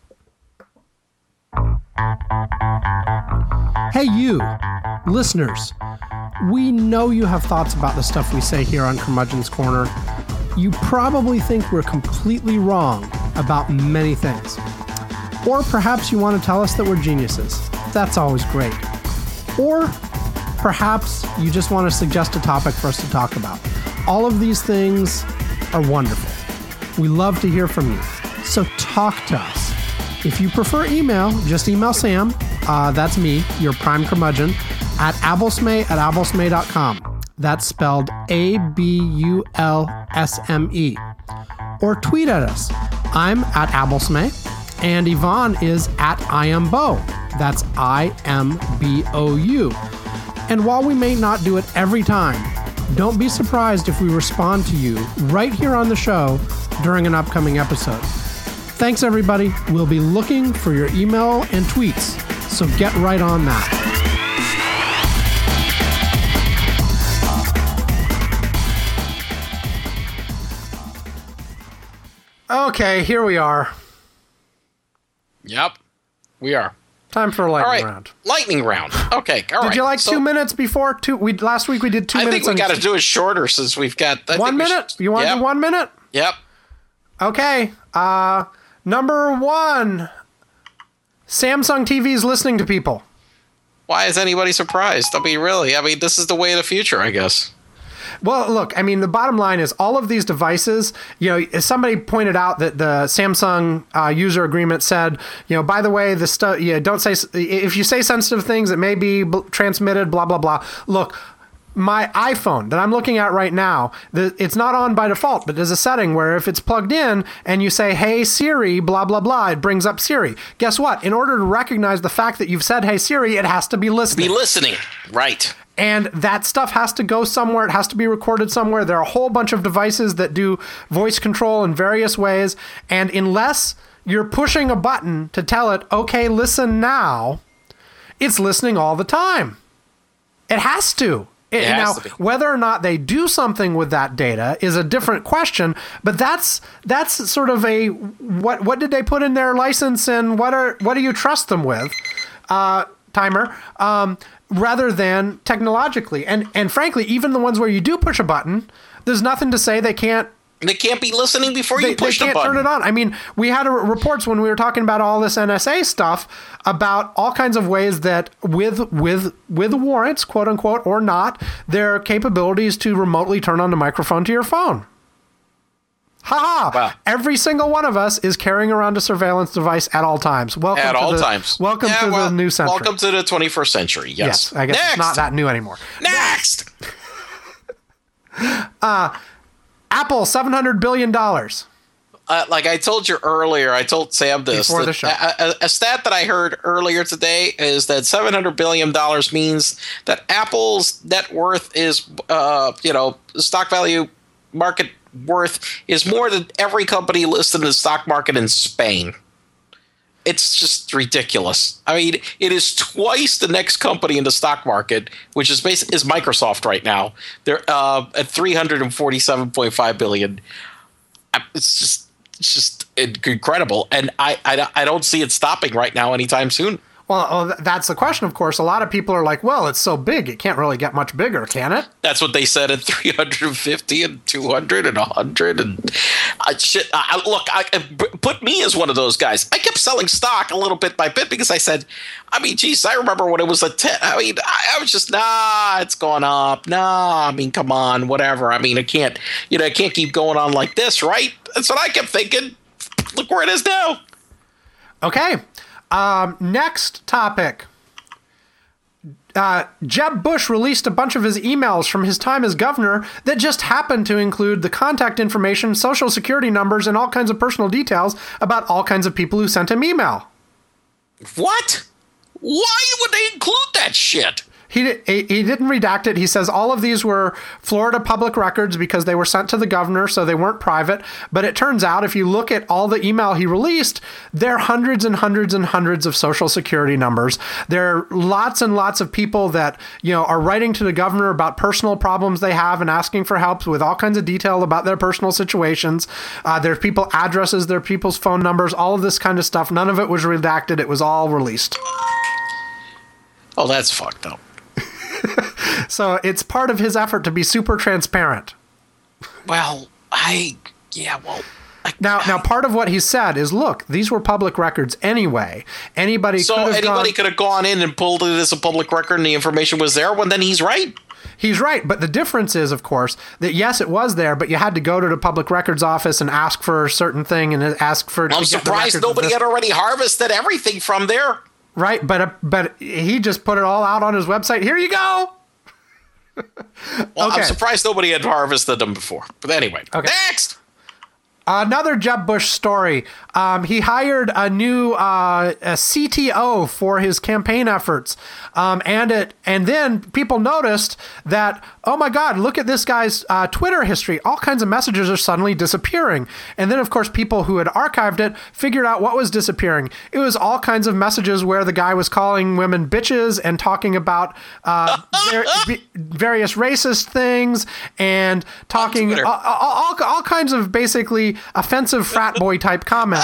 Hey, you, listeners. We know you have thoughts about the stuff we say here on Curmudgeon's Corner. You probably think we're completely wrong about many things. Or perhaps you want to tell us that we're geniuses. That's always great. Or perhaps you just want to suggest a topic for us to talk about. All of these things are wonderful. We love to hear from you. So talk to us. If you prefer email, just email Sam. Uh, that's me, your prime curmudgeon, at abulsme at abulsme dot com. That's spelled A B U L S M E. Or tweet at us. I'm at abulsme, and Yvonne is at iambo. That's I M B O U. And while we may not do it every time, don't be surprised if we respond to you right here on the show during an upcoming episode. Thanks, everybody. We'll be looking for your email and tweets, so get right on that. Okay, here we are. Yep, we are. Time for a All lightning right, round. lightning round. Okay, all right. Did you like So, two minutes before? Two. We last week we did two I minutes. think we on- got to do it shorter since we've got I one think we minute. should- You want to yep, do one minute? Yep. Okay. Uh, number one. Samsung T V is listening to people. Why is anybody surprised? I mean, really? I mean, this is the way of the future, I guess. Well, look, I mean, the bottom line is all of these devices, you know, somebody pointed out that the Samsung uh, user agreement said, you know, by the way, the stuff, yeah, don't say, if you say sensitive things, it may be bl- transmitted, blah, blah, blah. Look, my iPhone that I'm looking at right now, the, it's not on by default, but there's a setting where if it's plugged in and you say, hey, Siri, blah, blah, blah, it brings up Siri. Guess what? In order to recognize the fact that you've said, hey, Siri, it has to be listening. Be listening. Right. And that stuff has to go somewhere. It has to be recorded somewhere. There are a whole bunch of devices that do voice control in various ways. And unless you're pushing a button to tell it, okay, listen now, it's listening all the time. It has to. It, It has now, to be. whether or not they do something with that data is a different question. But that's that's sort of a what what did they put in their license and what are what do you trust them with? Uh, timer. Um, rather than technologically. And and frankly, even the ones where you do push a button, there's nothing to say they can't They can't be listening before they, you push they the can't button. turn it on. I mean, we had a, reports when we were talking about all this N S A stuff about all kinds of ways that with with with warrants, quote unquote, or not, there are capabilities to remotely turn on the microphone to your phone. Ha ha! Wow. Every single one of us is carrying around a surveillance device at all times. Welcome At to all the, times. Welcome Yeah, to well, the new century. Welcome to the twenty-first century. Yes. Yes, I guess Next. it's not that new anymore. Next. Apple, seven hundred billion dollars. Uh, like I told you earlier, I told Sam this. Before that the show. A, a, a stat that I heard earlier today is that seven hundred billion dollars means that Apple's net worth is, uh, you know, stock value, market worth is more than every company listed in the stock market in Spain. It's just ridiculous. I mean, it is twice the next company in the stock market, which is basic, is Microsoft right now. They're uh, at three hundred forty-seven point five billion. It's just, it's just incredible, and I, I, I don't see it stopping right now anytime soon. Well, oh, th- that's the question, of course. A lot of people are like, well, it's so big, it can't really get much bigger, can it? That's what they said at three hundred fifty and two hundred and one hundred. And uh, shit. I, look, I, put me as one of those guys. I kept selling stock a little bit by bit because I said, I mean, geez, I remember when it was a ten. I mean, I, I was just, nah, it's going up. Nah, I mean, come on, whatever. I mean, I can't, you know, I can't keep going on like this, right? That's what I kept thinking. Look where it is now. Okay. Um, next topic. Uh, Jeb Bush released a bunch of his emails from his time as governor that just happened to include the contact information, social security numbers, and all kinds of personal details about all kinds of people who sent him email. What? Why would they include that shit? He, he he didn't redact it. He says all of these were Florida public records because they were sent to the governor, so they weren't private. But it turns out, if you look at all the email he released, there are hundreds and hundreds and hundreds of social security numbers. There are lots and lots of people that, you know, are writing to the governor about personal problems they have and asking for help with all kinds of detail about their personal situations. Uh, there's people addresses, there are people's phone numbers, all of this kind of stuff. None of it was redacted. It was all released. Oh, that's fucked up. So it's part of his effort to be super transparent. Well, I, yeah, well. I, Now, now, part of what he said is, look, these were public records anyway. Anybody so could have anybody gone, could have gone in and pulled it as a public record and the information was there, well, then he's right. He's right, but the difference is, of course, that yes, it was there, but you had to go to the public records office and ask for a certain thing and ask for. I'm surprised nobody had already harvested everything from there. Right, but uh, but he just put it all out on his website. Here you go. Well, Okay. I'm surprised nobody had harvested them before. But anyway, Okay. next. Another Jeb Bush story. Um, he hired a new uh, a C T O for his campaign efforts, um, and it and then people noticed that, oh my God, look at this guy's uh, Twitter history. All kinds of messages are suddenly disappearing. And then, of course, people who had archived it figured out what was disappearing. It was all kinds of messages where the guy was calling women bitches and talking about uh, ver- v- various racist things and talking Twitter. all, all, all, all kinds of basically offensive frat boy type comments.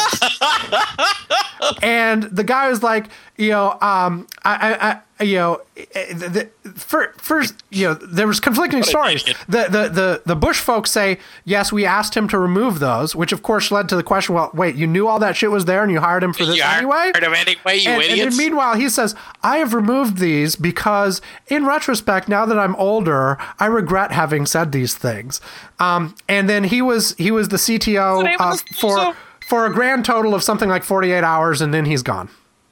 And the guy was like, you know, um, I, I, I you know, the, the, for, first, you know, there was conflicting stories. The, the, the, the Bush folks say, yes, we asked him to remove those, which of course led to the question, well, wait, you knew all that shit was there and you hired him for this You anyway? hired him anyway, you and, and idiots. then meanwhile, he says, I have removed these because in retrospect, now that I'm older, I regret having said these things. Um, and then he was, he was the C T O name of uh, the C T O? for, for a grand total of something like forty-eight hours, and then he's gone.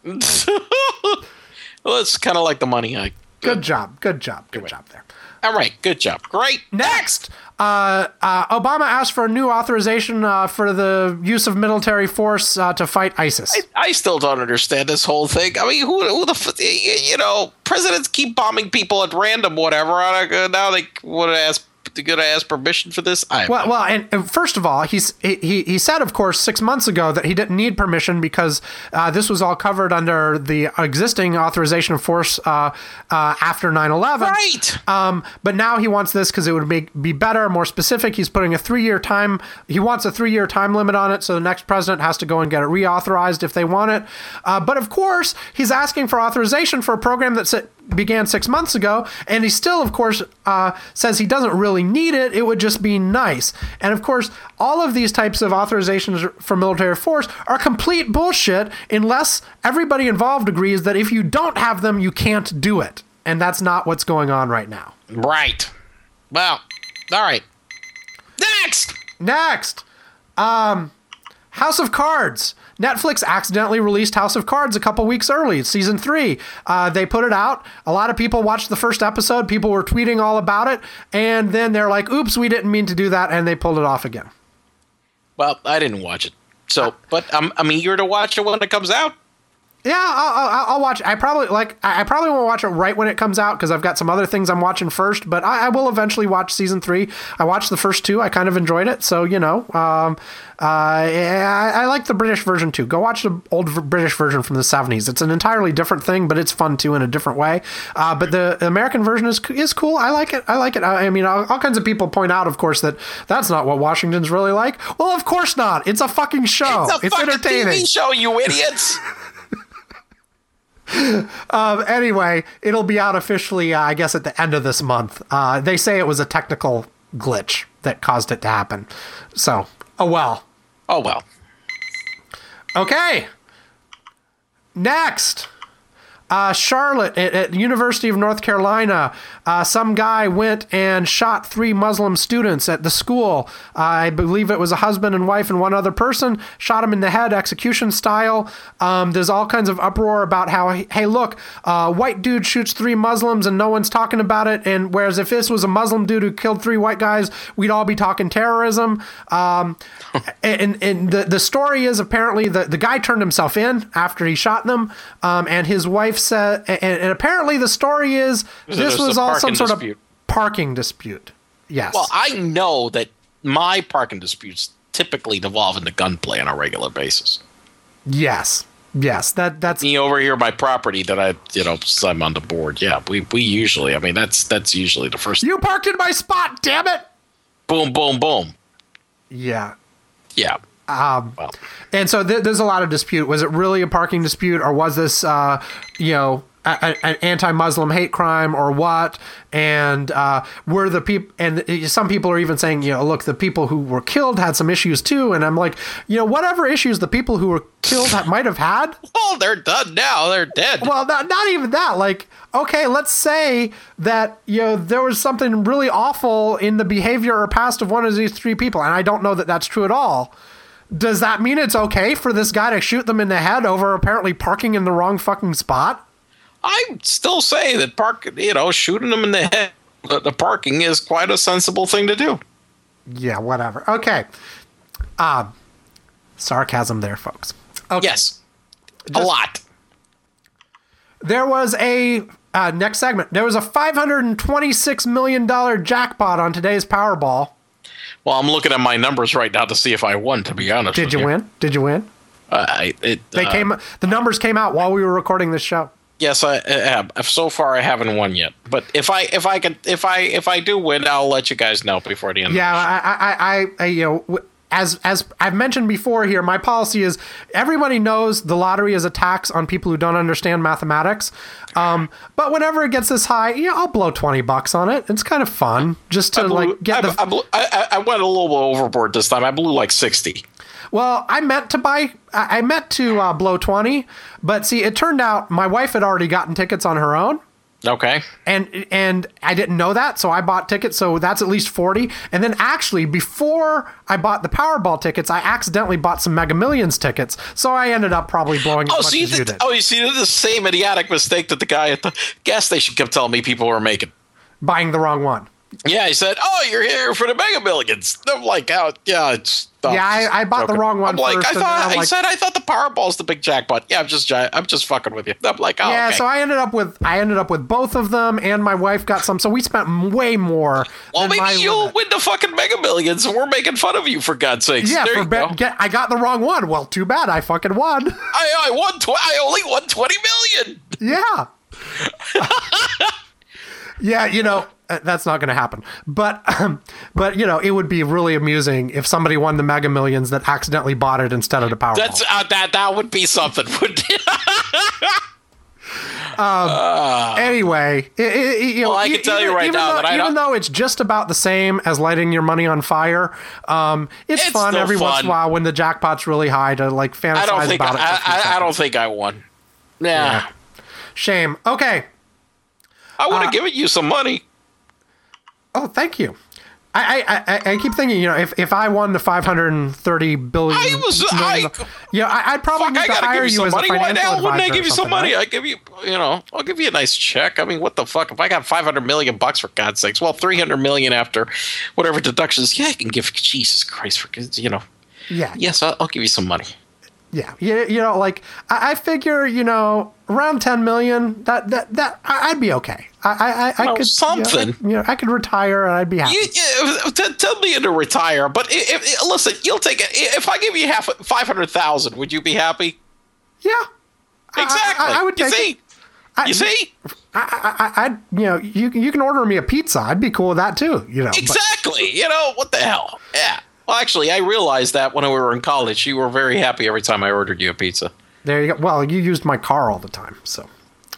Well, it's kind of like the money hike. Good job. Good job. Good job there. All right, good job. Great. Next, uh, uh, Obama asked for a new authorization uh, for the use of military force uh, to fight ISIS. I still don't understand this whole thing. I mean, who, who the, f- you know, presidents keep bombing people at random, whatever. Now they want to ask, they're going to ask permission for this. I Well, well, and, and first of all, he's he he said, of course, six months ago that he didn't need permission because uh, this was all covered under the existing authorization of force uh, uh, after nine eleven. Right. Um, but now he wants this because it would make, be better, more specific. He's putting a three-year time. He wants a three-year time limit on it, so the next president has to go and get it reauthorized if they want it. Uh, but of course, he's asking for authorization for a program that si- began six months ago, and he still, of course, uh, says he doesn't really need it. It would just be nice. And of course, all of these types of authorizations for military force are complete bullshit unless everybody involved agrees that if you don't have them, you can't do it. And that's not what's going on right now. Right. Well, all right. Next. Next, um, House of Cards. Netflix accidentally released House of Cards a couple weeks early. It's season three. Uh, they put it out. A lot of people watched the first episode. People were tweeting all about it. And then they're like, oops, we didn't mean to do that. And they pulled it off again. Well, I didn't watch it. So, but I'm, I'm eager to watch it when it comes out. Yeah, I'll, I'll, I'll watch. I probably like. I probably won't watch it right when it comes out because I've got some other things I'm watching first. But I, I will eventually watch season three. I watched the first two. I kind of enjoyed it. So you know, um, uh, I, I like the British version too. Go watch the old v- British version from the seventies. It's an entirely different thing, but it's fun too in a different way. Uh, but the American version is is cool. I like it. I like it. I, I mean, all, all kinds of people point out, of course, that that's not what Washington's really like. Well, of course not. It's a fucking show. It's a it's fucking entertaining. T V show, you idiots. um, anyway, it'll be out officially, uh, I guess, at the end of this month. Uh, they say it was a technical glitch that caused it to happen. So, oh well. Oh, well. Okay. Next. Uh, Charlotte at, at University of North Carolina, uh, some guy went and shot three Muslim students at the school. Uh, I believe it was a husband and wife and one other person. Shot them in the head, execution style. Um, there's all kinds of uproar about how, hey, look, uh, white dude shoots three Muslims and no one's talking about it. And whereas if this was a Muslim dude who killed three white guys, we'd all be talking terrorism. Um, and and the, the story is apparently the, the guy turned himself in after he shot them, um, and his wife said, and, and apparently the story is Was this it was a all some parking sort dispute? of parking dispute. Yes. Well, I know that my parking disputes typically devolve into gunplay on a regular basis. yes. Yes. That that's Me over here, my property that I, you know, I'm on the board. Yeah, we we usually, I mean, that's that's usually the first. you parked in my spot. Damn it. Boom, boom, boom. Yeah. Yeah. Um, Well, And so th- there's a lot of dispute. Was it really a parking dispute, or was this, uh, you know, a- a- an anti-Muslim hate crime, or what? And uh, were the people? And some people are even saying, you know, look, the people who were killed had some issues too. And I'm like, you know, whatever issues the people who were killed ha- might have had. well, they're done now. They're dead. Well, not, not even that. Like, okay, let's say that, you know, there was something really awful in the behavior or past of one of these three people, and I don't know that that's true at all. Does that mean it's okay for this guy to shoot them in the head over apparently parking in the wrong fucking spot? I still say that park, you know, shooting them in the head, the, the parking is quite a sensible thing to do. Yeah, whatever. Okay. Um, sarcasm there, folks. Okay. Yes, a lot. There was a uh, next segment. There was a five hundred twenty-six million dollars jackpot on today's Powerball. Well, I'm looking at my numbers right now to see if I won. To be honest, Did with you you win? Did you win? Uh, I, it, They uh, came. The numbers came out while we were recording this show. Yes, I, I have. So far, I haven't won yet. But if I if I could if I if I do win, I'll let you guys know before the end. Yeah, of the show. I, I, I, I, you know, w- as as I've mentioned before here, my policy is everybody knows the lottery is a tax on people who don't understand mathematics. Um, but whenever it gets this high, yeah, I'll blow twenty bucks on it. It's kind of fun just to I blew, like get I, the. I, blew, I, I went a little bit overboard this time. I blew like sixty. Well, I meant to buy, I I meant to uh, blow twenty, but see, it turned out my wife had already gotten tickets on her own. Okay. And and I didn't know that, so I bought tickets, so that's at least forty. And then actually, before I bought the Powerball tickets, I accidentally bought some Mega Millions tickets, so I ended up probably blowing as Oh, much so you as you did, did. oh, you see the same idiotic mistake that the guy at the gas station kept telling me people were making. Buying the wrong one. Yeah, he said, "Oh, you're here for the Mega Millions." I'm like, "Oh, yeah, it's." I'm Yeah, I- just I bought the joking. wrong one I'm like, first, I and then thought I'm I like- said I thought the Powerball's the big jackpot. Yeah, I'm just gi- I'm just fucking with you. I'm like, oh, Yeah, okay. so I ended up with I ended up with both of them, and my wife got some. So we spent m- way more. well, than maybe my you'll limit. win the fucking Mega Millions, and we're making fun of you for God's sakes. Yeah, there for you bet, go. get, I got the wrong one. Well, too bad. I fucking won. I I won. Tw- I only won twenty million. Yeah. Yeah, you know, uh, that's not going to happen. But, um, but you know, it would be really amusing if somebody won the Mega Millions that accidentally bought it instead of the Powerball. That's uh, that that would be something. wouldn't it? Anyway, it, it, it- you know, Well, I can e- tell you even- right even now though, that I even don't- though it's just about the same as lighting your money on fire, um, it's, It's fun still every once in fun. a while when the jackpot's really high to like fantasize I don't think about it. for a few I, I, I seconds. don't think I won. Nah, Shame. Okay. I would have Uh, given you some money. Oh, thank you. I, I, I, I keep thinking, you know, if, if I won the five hundred thirty billion, I was- I- yeah, I, I'd probably Fuck, need I to gotta hire give you you some as money. a Why financial the hell wouldn't I advisor give or you some something, money? right? I give you, you know, I'll give you a nice check. I mean, what the fuck? If I got five hundred million bucks for God's sakes, well, three hundred million after whatever deductions, yeah, I can give. Jesus Christ, for you know, Yeah, yes, I'll, I'll give you some money. yeah, you, you know, like I, I figure, you know, around ten million. That that that I- I'd be okay. I I I, I Well, could something. You know, I, you know, I could retire and I'd be happy. You, you t- tell me to retire, but if, if, listen, you'll take it. If I give you half five hundred thousand, would you be happy? yeah, I- Exactly. I, I would you take see, it. I, you see, I, I, I'd, you know, you you can order me a pizza. I'd be cool with that too. You know, but- exactly. You know what the hell? Yeah. Well, actually, I realized that when we were in college, you were very happy every time I ordered you a pizza. there you go. Well, you used my car all the time, so.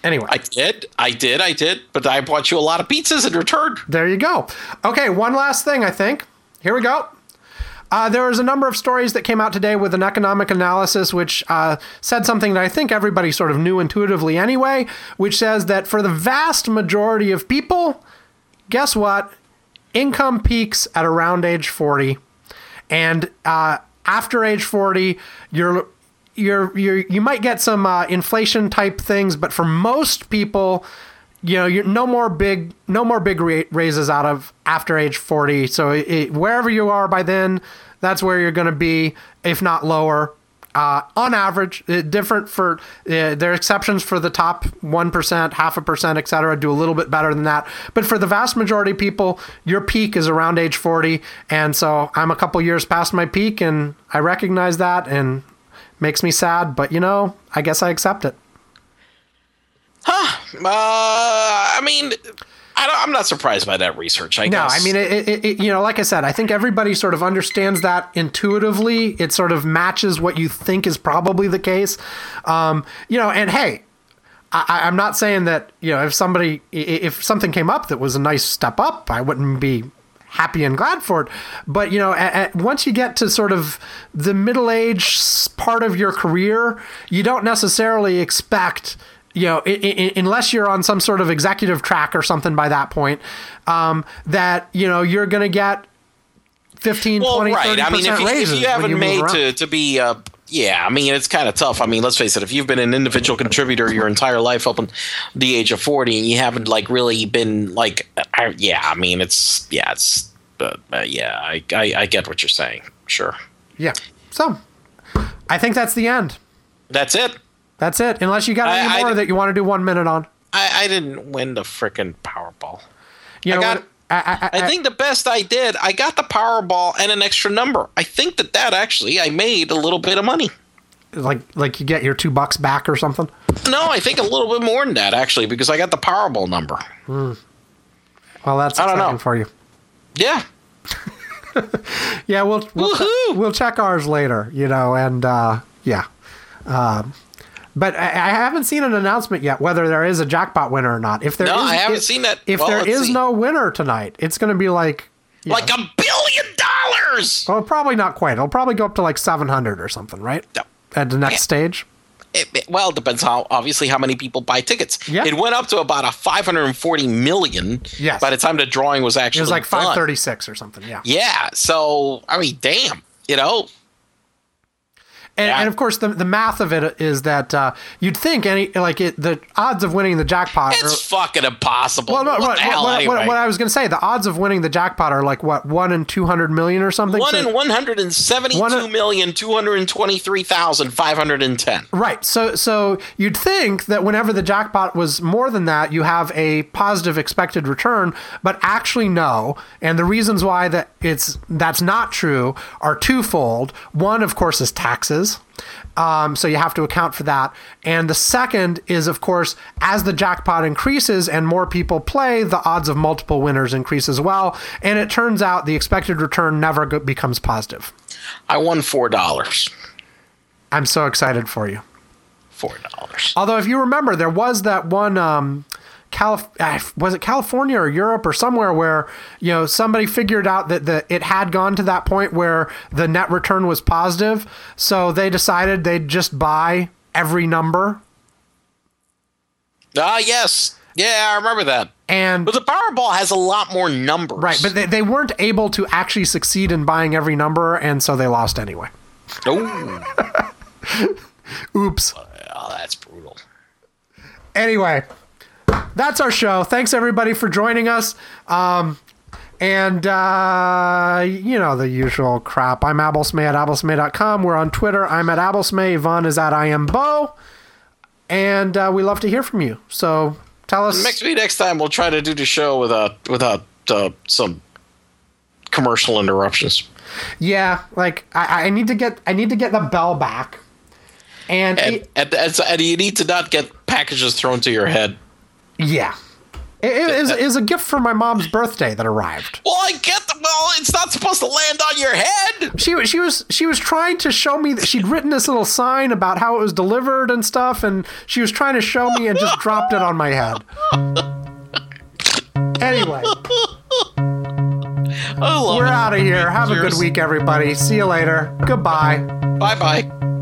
Anyway. I did. I did. I did. But I bought you a lot of pizzas in return. There you go. Okay, one last thing, I think. Here we go. Uh, there was a number of stories that came out today with an economic analysis which uh, said something that I think everybody sort of knew intuitively anyway, which says that for the vast majority of people, guess what? Income peaks at around age forty. And uh, after age forty, you're... You're, you're, you might get some uh, inflation type things, but for most people, you know, you're no more big, no more big ra- raises out of after age forty. So it, it, wherever you are by then, that's where you're going to be, if not lower. Uh, on average, uh, different for uh, there are exceptions for the top one percent, half a percent, et cetera, do a little bit better than that. But for the vast majority of people, your peak is around age forty. And so I'm a couple years past my peak, and I recognize that, and makes me sad, but you know, I guess I accept it. Huh. Uh, I mean, I don't, I'm not surprised by that research, I no, guess. I mean, it, it, it, you know, like I said, I think everybody sort of understands that intuitively. It sort of matches what you think is probably the case. Um, you know, and hey, I, I'm not saying that, you know, if somebody, if something came up that was a nice step up, I wouldn't be happy and glad for it. But, you know, at, at, once you get to sort of the middle-aged part of your career, you don't necessarily expect, you know, I, I, unless you're on some sort of executive track or something by that point, um, that, you know, you're going to get fifteen, well, twenty, right. thirty percent I mean, if you, raises if you haven't when you made move to, around. to be, uh, yeah, I mean, it's kind of tough. I mean, let's face it, if you've been an individual contributor your entire life up until the age of forty and you haven't, like, really been, like, I, yeah, I mean, it's, yeah, it's, But uh, yeah, I, I I get what you're saying. Sure. Yeah. So, I think that's the end. That's it. That's it. Unless you got any I- I more d- that you want to do one minute on. I, I didn't win the frickin' Powerball. You I know got. what? I, I, I think the best I did, I got the Powerball and an extra number. I think that that actually, I made a little bit of money. like like you get your two bucks back or something. No, I think a little bit more than that actually, because I got the Powerball number. Well, that's I don't exciting know. for you. Yeah. Yeah, we'll we'll, Woohoo! we'll check ours later, you know, and uh, yeah. Um, but I, I haven't seen an announcement yet whether there is a jackpot winner or not. If there No, is, I haven't if, seen that. If Well, there let's is see. no winner tonight, it's going to be like you Like know, a billion dollars. well, probably not quite. It'll probably go up to like seven hundred or something, right? No. At the next Yeah. stage. It, it- well, it depends how obviously how many people buy tickets. Yeah. It went up to about a five hundred forty million. Yes. By the time the drawing was actually It was like done. five thirty-six or something, yeah. Yeah. So I mean, damn. You know. And, Yeah. and of course, the the math of it is that uh, you'd think any like it, the odds of winning the jackpot. It's are, fucking impossible. well, no, what, what, the hell, what, anyway? what, what I was going to say, the odds of winning the jackpot are like what one in two hundred million or something. One So- in one hundred and seventy-two One in- million two hundred twenty-three thousand five hundred and ten. Right. So so you'd think that whenever the jackpot was more than that, you have a positive expected return, but actually no. And the reasons why that it's that's not true are twofold. One, of course, is taxes. Um, so you have to account for that. And the second is, of course, as the jackpot increases and more people play, the odds of multiple winners increase as well. And it turns out the expected return never go- becomes positive. I won four dollars. I'm so excited for you. Four dollars. Although, if you remember, there was that one, um, Calif- uh, was it California or Europe or somewhere where, you know, somebody figured out that the, it had gone to that point where the net return was positive. So they decided they'd just buy every number. Ah, yes. Yeah, I remember that. And But the Powerball has a lot more numbers. right, but they, they weren't able to actually succeed in buying every number. And so they lost anyway. Oh, Oops. oh, that's brutal. Anyway, that's our show. Thanks everybody for joining us. Um, and, uh, you know, the usual crap. I'm Abelsmay at abelsmay dot com. We're on Twitter. I'm at Abelsmay. Yvonne is at I am Bo. And uh, we love to hear from you. So tell us. Next week, next time, we'll try to do the show without without uh, some commercial interruptions. Yeah, like I, I need to get I need to get the bell back. And, And, it- and, and, and you need to not get packages thrown to your head. yeah. It, it is is a gift for my mom's birthday that arrived. Well, I get the. Well, know, it's not supposed to land on your head. She was she was she was trying to show me that she'd written this little sign about how it was delivered and stuff, and she was trying to show me and just dropped it on my head. Anyway, I love we're it. out of here. Have a good Cheers. week, everybody. See you later. Goodbye. Bye bye.